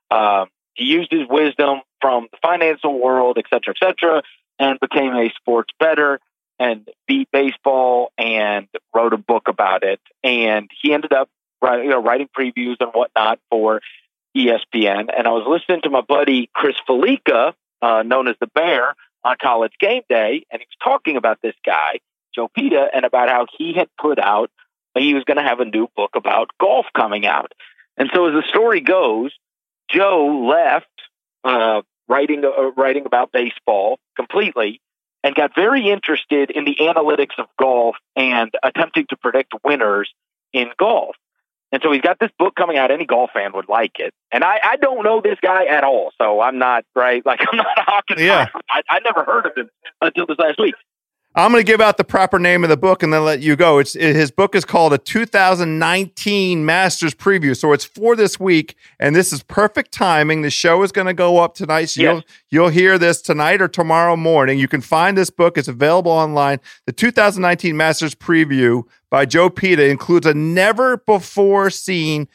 wisdom from the financial world, et cetera, and became a sports bettor and beat baseball and wrote a book about it. And he ended up writing previews and whatnot for ESPN. And I was listening to my buddy Chris Felica, known as the Bear, on College Game Day, and he was talking about this guy, Joe Peta, and about how he had put out, he was going to have a new book about golf coming out. And so as the story goes, Joe left writing about baseball completely and got very interested in the analytics of golf and attempting to predict winners in golf. And so he's got this book coming out. Any golf fan would like it. And I don't know this guy at all. So I'm not, I'm not hawking. Yeah. I never heard of him until this last week. I'm going to give out the proper name of the book and then let you go. His book is called A 2019 Masters Preview. So it's for this week, and this is perfect timing. The show is going to go up tonight, so yes. You'll hear this tonight or tomorrow morning. You can find this book. It's available online. The 2019 Masters Preview by Joe Peta includes a never-before-seen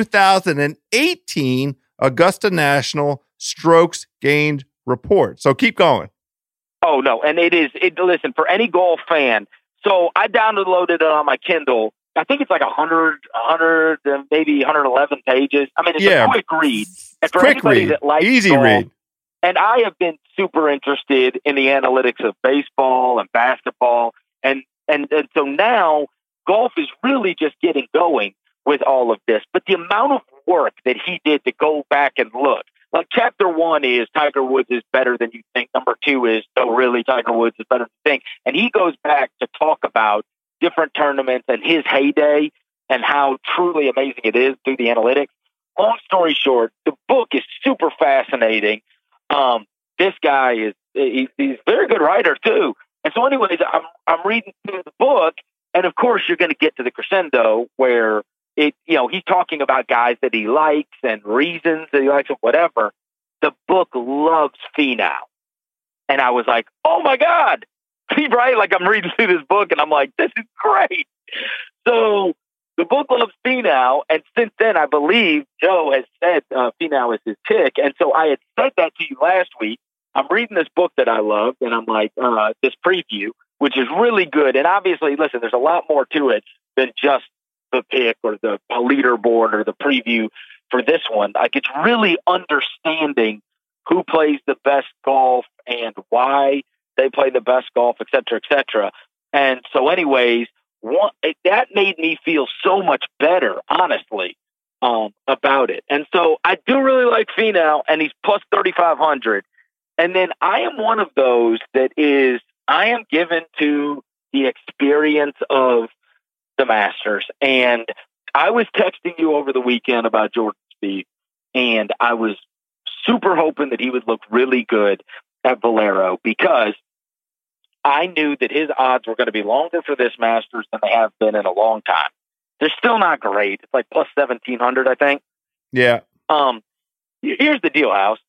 2018 Augusta National strokes gained report. So keep going. Oh, no. And listen, for any golf fan, so I downloaded it on my Kindle. I think it's like 100, maybe 111 pages. I mean, it's a quick read. And for anybody that likes easy golf, read. And I have been super interested in the analytics of baseball and basketball. And so now golf is really just getting going with all of this. But the amount of work that he did to go back and look, like chapter 1 is Tiger Woods is better than you think. Number 2 is, no, really, Tiger Woods is better than you think. And he goes back to talk about different tournaments and his heyday and how truly amazing it is through the analytics. Long story short, the book is super fascinating. This guy he's a very good writer too. And so anyways, I'm reading through the book, and of course you're going to get to the crescendo where he's talking about guys that he likes and reasons that he likes or whatever. The book loves Finau. And I was like, oh my God, right? Like I'm reading through this book and I'm like, this is great. So the book loves Finau. And since then, I believe Joe has said Finau is his pick. And so I had said that to you last week. I'm reading this book that I love, and I'm like, this preview, which is really good. And obviously, listen, there's a lot more to it than just the pick or the leaderboard or the preview. for this one. Like, it's really understanding who plays the best golf and why they play the best golf, et cetera, et cetera. And so anyways, that made me feel so much better, honestly, about it. And so I do really like Finau, and he's plus 3,500. And then I am one of those that I am given to the experience of the Masters. And I was texting you over the weekend about Jordan Spieth, and I was super hoping that he would look really good at Valero, because I knew that his odds were going to be longer for this Masters than they have been in a long time. They're still not great. It's like plus 1,700, I think. Yeah. Here's the deal, House.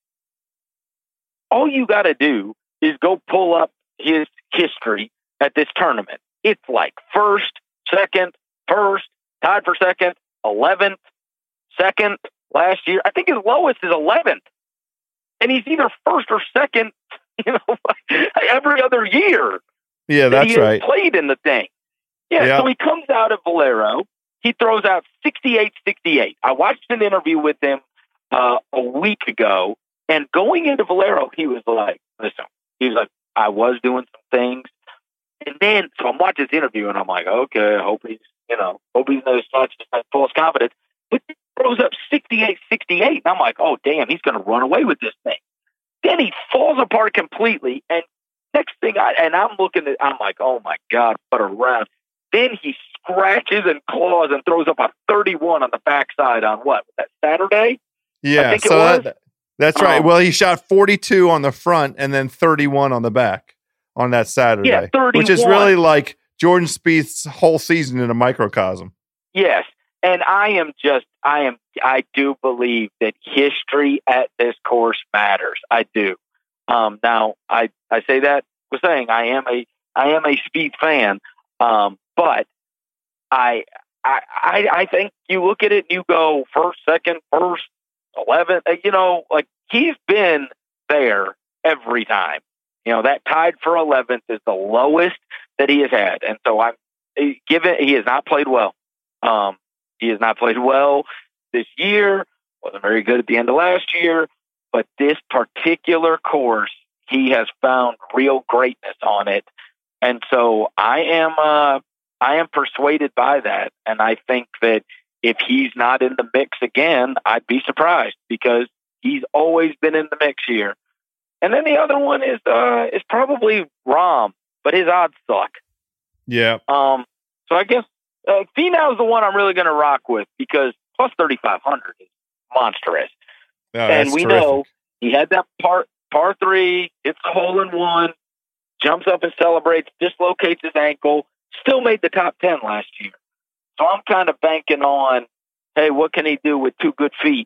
All you got to do is go pull up his history at this tournament. It's like first, tied for second, 11th, second last year. I think his lowest is 11th. And he's either first or second, every other year. Yeah, that's right. Played in the thing. Yeah, so he comes out of Valero. He throws out 68-68. I watched an interview with him a week ago, and going into Valero, he was like, I was doing some things. And then, so I'm watching this interview, and I'm like, okay, I hope he's knows such full of confidence. But he throws up 68-68, and I'm like, oh, damn, he's going to run away with this thing. Then he falls apart completely, and next thing I'm looking at, I'm like, oh my God, what a round. Then he scratches and claws and throws up a 31 on the backside on what? Was that Saturday? Yeah, that's right. Well, he shot 42 on the front and then 31 on the back on that Saturday. Yeah, 31. Which is really like Jordan Spieth's whole season in a microcosm. Yes. And I do believe that history at this course matters. I do. Now I say that with saying I am a Spieth fan. But I think you look at it and you go first, second, 11th, like he's been there every time. That tied for 11th is the lowest that he has had. And so he has not played well. He has not played well this year, wasn't very good at the end of last year, but this particular course, he has found real greatness on it. And so I am persuaded by that. And I think that if he's not in the mix again, I'd be surprised, because he's always been in the mix here. And then the other one is probably Rahm, but his odds suck. Yeah. So I guess Finau is the one I'm really going to rock with, because plus 3,500 is monstrous. Oh, and we terrific. know he had that par 3, hits a hole in one, jumps up and celebrates, dislocates his ankle, still made the top 10 last year. So I'm kind of banking on, hey, what can he do with 2 good feet?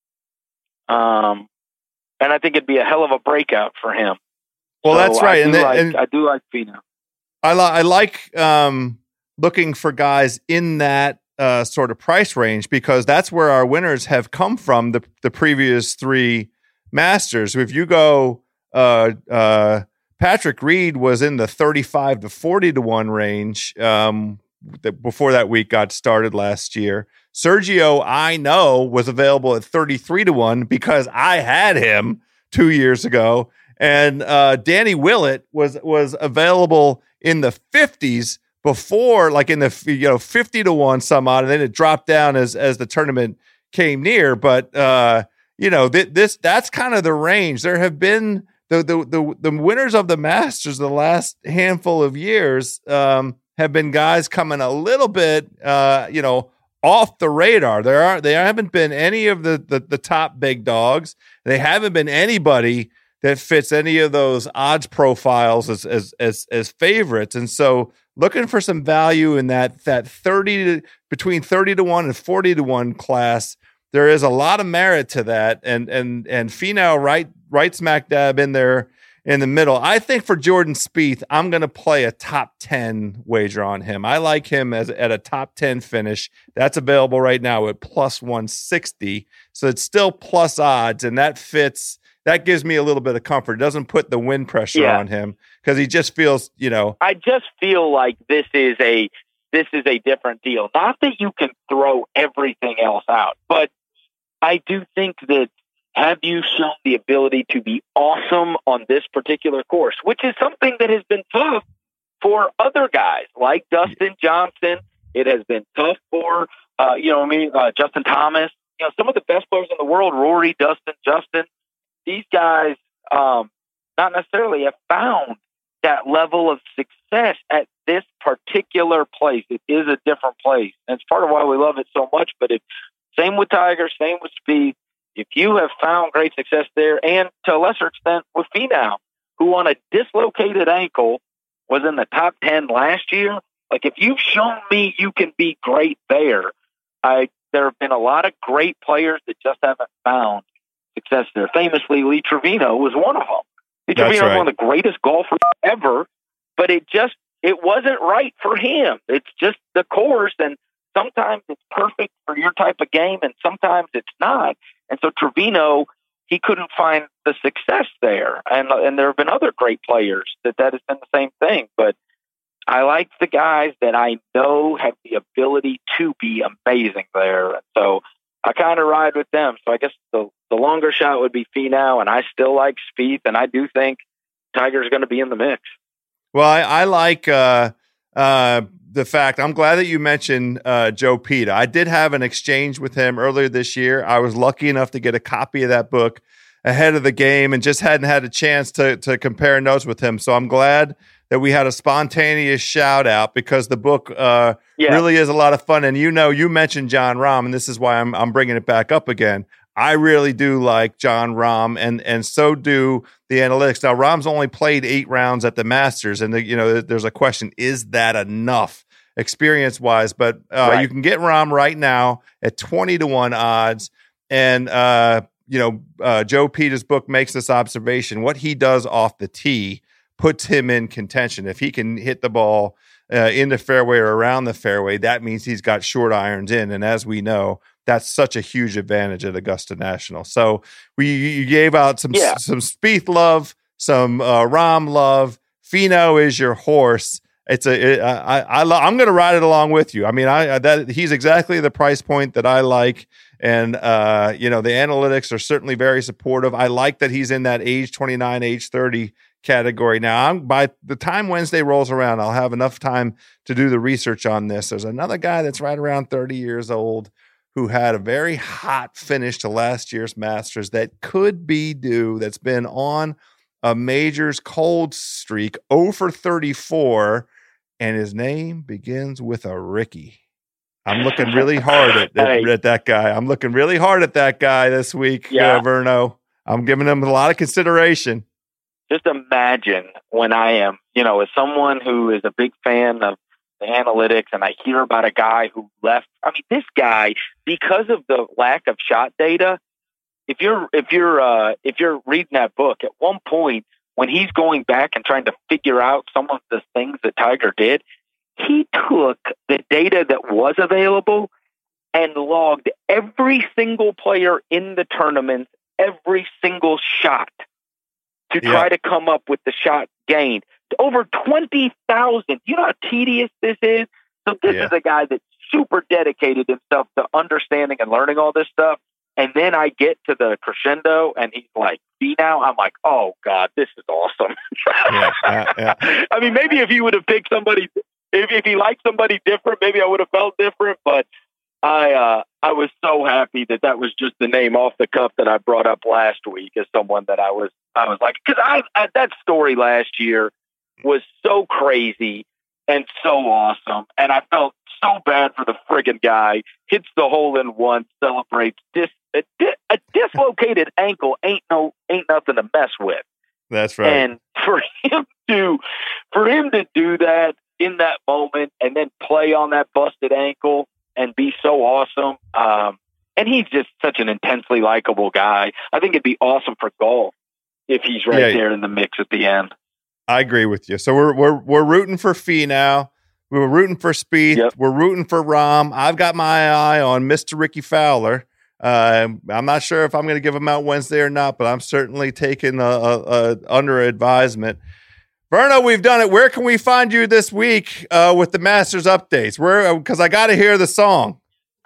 And I think it'd be a hell of a breakout for him. Well, so that's right. I do like Finau. I like looking for guys in that sort of price range, because that's where our winners have come from the previous 3 Masters. If you go, Patrick Reed was in the 35 to 40 to 1 range before that week got started last year. Sergio, I know, was available at 33 to 1 because I had him 2 years ago. And Danny Willett was available in the 50s before, like in the 50 to 1 some odd, and then it dropped down as the tournament came near. But that's kind of the range. There have been the winners of the Masters the last handful of years have been guys coming a little bit off the radar. They haven't been any of the top big dogs. They haven't been anybody that fits any of those odds profiles as favorites. And so looking for some value in that between 30 to 1 and 40 to 1 class, there is a lot of merit to that. And Finau right smack dab in there in the middle. I think for Jordan Spieth, I'm going to play a top 10 wager on him. I like him at a top 10 finish. That's available right now at plus 160. So it's still plus odds, and that fits. That gives me a little bit of comfort. It doesn't put the win pressure on him, because he just feels, I just feel like this is a different deal. Not that you can throw everything else out, but I do think that have you shown the ability to be awesome on this particular course, which is something that has been tough for other guys like Dustin Johnson. It has been tough for, Justin Thomas. Some of the best players in the world, Rory, Dustin, Justin, these guys not necessarily have found that level of success at this particular place. It is a different place. And it's part of why we love it so much. But same with Tiger, same with Spieth. If you have found great success there, and to a lesser extent with Finau, who on a dislocated ankle was in the top 10 last year, like if you've shown me you can be great there, there have been a lot of great players that just haven't found success there. Famously, Lee Trevino was one of them. Lee Trevino was one of the greatest golfers ever, but it wasn't right for him. It's just the course, and sometimes it's perfect for your type of game, and sometimes it's not. And so Trevino, he couldn't find the success there. And there have been other great players that has been the same thing. But I like the guys that I know have the ability to be amazing there. And so I kind of ride with them. So I guess the longer shot would be Finau, and I still like Spieth, and I do think Tiger's going to be in the mix. Well, I like the fact, I'm glad that you mentioned Joe Peta. I did have an exchange with him earlier this year. I was lucky enough to get a copy of that book ahead of the game and just hadn't had a chance to compare notes with him. So I'm glad that we had a spontaneous shout out, because the book really is a lot of fun. And you mentioned Jon Rahm, and this is why I'm bringing it back up again. I really do like Jon Rahm, and so do the analytics. Now, Rahm's only played 8 rounds at the Masters, and there's a question: is that enough experience-wise? But you can get Rahm right now at 20-1 odds, and Joe Peta's book makes this observation: what he does off the tee puts him in contention. If he can hit the ball in the fairway or around the fairway, that means he's got short irons in, and as we know, that's such a huge advantage at Augusta National. So you gave out some Spieth love, some Rahm love. Finau is your horse. I'm going to ride it along with you. I mean, he's exactly the price point that I like, and the analytics are certainly very supportive. I like that he's in that age 29, age 30 category. Now, by the time Wednesday rolls around, I'll have enough time to do the research on this. There's another guy that's right around 30 years old who had a very hot finish to last year's Masters that could be due, that's been on a majors cold streak, 0 for 34, and his name begins with a Ricky. I'm looking really hard at that guy. I'm looking really hard at that guy this week, Verno. I'm giving him a lot of consideration. Just imagine when I am, as someone who is a big fan of the analytics, and I hear about a guy who left. I mean, this guy, because of the lack of shot data, if you're reading that book, at one point when he's going back and trying to figure out some of the things that Tiger did, he took the data that was available and logged every single player in the tournament, every single shot, to try to come up with the shot gained. Over 20,000. You know how tedious this is? So this is a guy that super dedicated himself to understanding and learning all this stuff. And then I get to the crescendo, and he's like, Finau. I'm like, oh, God, this is awesome. I mean, maybe if he would have picked somebody, if he liked somebody different, maybe I would have felt different. But I was so happy that was just the name off the cuff that I brought up last week as someone that I was like, because that story last year was so crazy and so awesome, and I felt so bad for the friggin' guy. Hits the hole in one, celebrates. A dislocated ankle ain't nothing to mess with. That's right. And for him to do that in that moment, and then play on that busted ankle and be so awesome, and he's just such an intensely likable guy. I think it'd be awesome for golf if he's right there in the mix at the end. I agree with you. So we're rooting for Finau. We're rooting for Spieth. Yep. We're rooting for Rahm. I've got my eye on Mr. Ricky Fowler. I'm not sure if I'm going to give him out Wednesday or not, but I'm certainly taking under advisement. Verno, we've done it. Where can we find you this week with the Masters updates? Because I got to hear the song.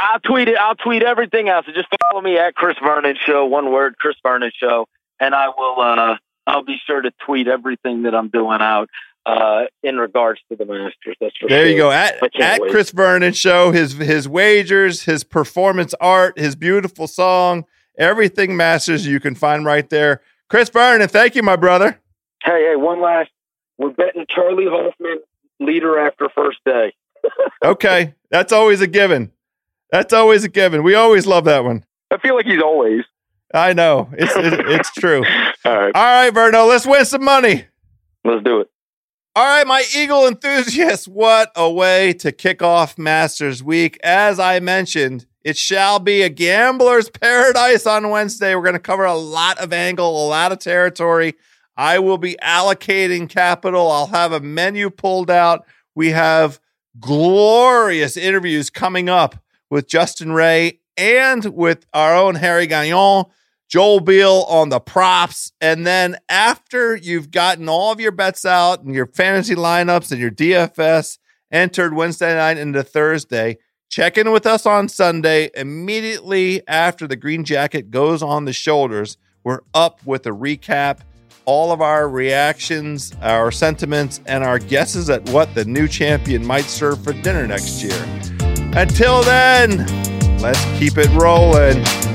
I'll tweet it. I'll tweet everything out. So just follow me at Chris Vernon Show. One word, Chris Vernon Show, and I will. I'll be sure to tweet everything that I'm doing out in regards to the Masters. That's for there sure. You go. At Chris Vernon Show, his wagers, his performance art, his beautiful song, everything Masters you can find right there. Chris Vernon, thank you, my brother. Hey, one last. We're betting Charlie Hoffman leader after first day. Okay, that's always a given. That's always a given. We always love that one. I feel like he's always. I know. It's true. All right, Verno, let's win some money. Let's do it. All right, my Eagle enthusiasts, what a way to kick off Masters Week. As I mentioned, it shall be a gambler's paradise on Wednesday. We're going to cover a lot of angle, a lot of territory. I will be allocating capital. I'll have a menu pulled out. We have glorious interviews coming up with Justin Ray and with our own Harry Gagnon, Joel Beal on the props. And then after you've gotten all of your bets out and your fantasy lineups and your DFS entered Wednesday night into Thursday, check in with us on Sunday. Immediately after the green jacket goes on the shoulders, we're up with a recap, all of our reactions, our sentiments, and our guesses at what the new champion might serve for dinner next year. Until then, let's keep it rolling.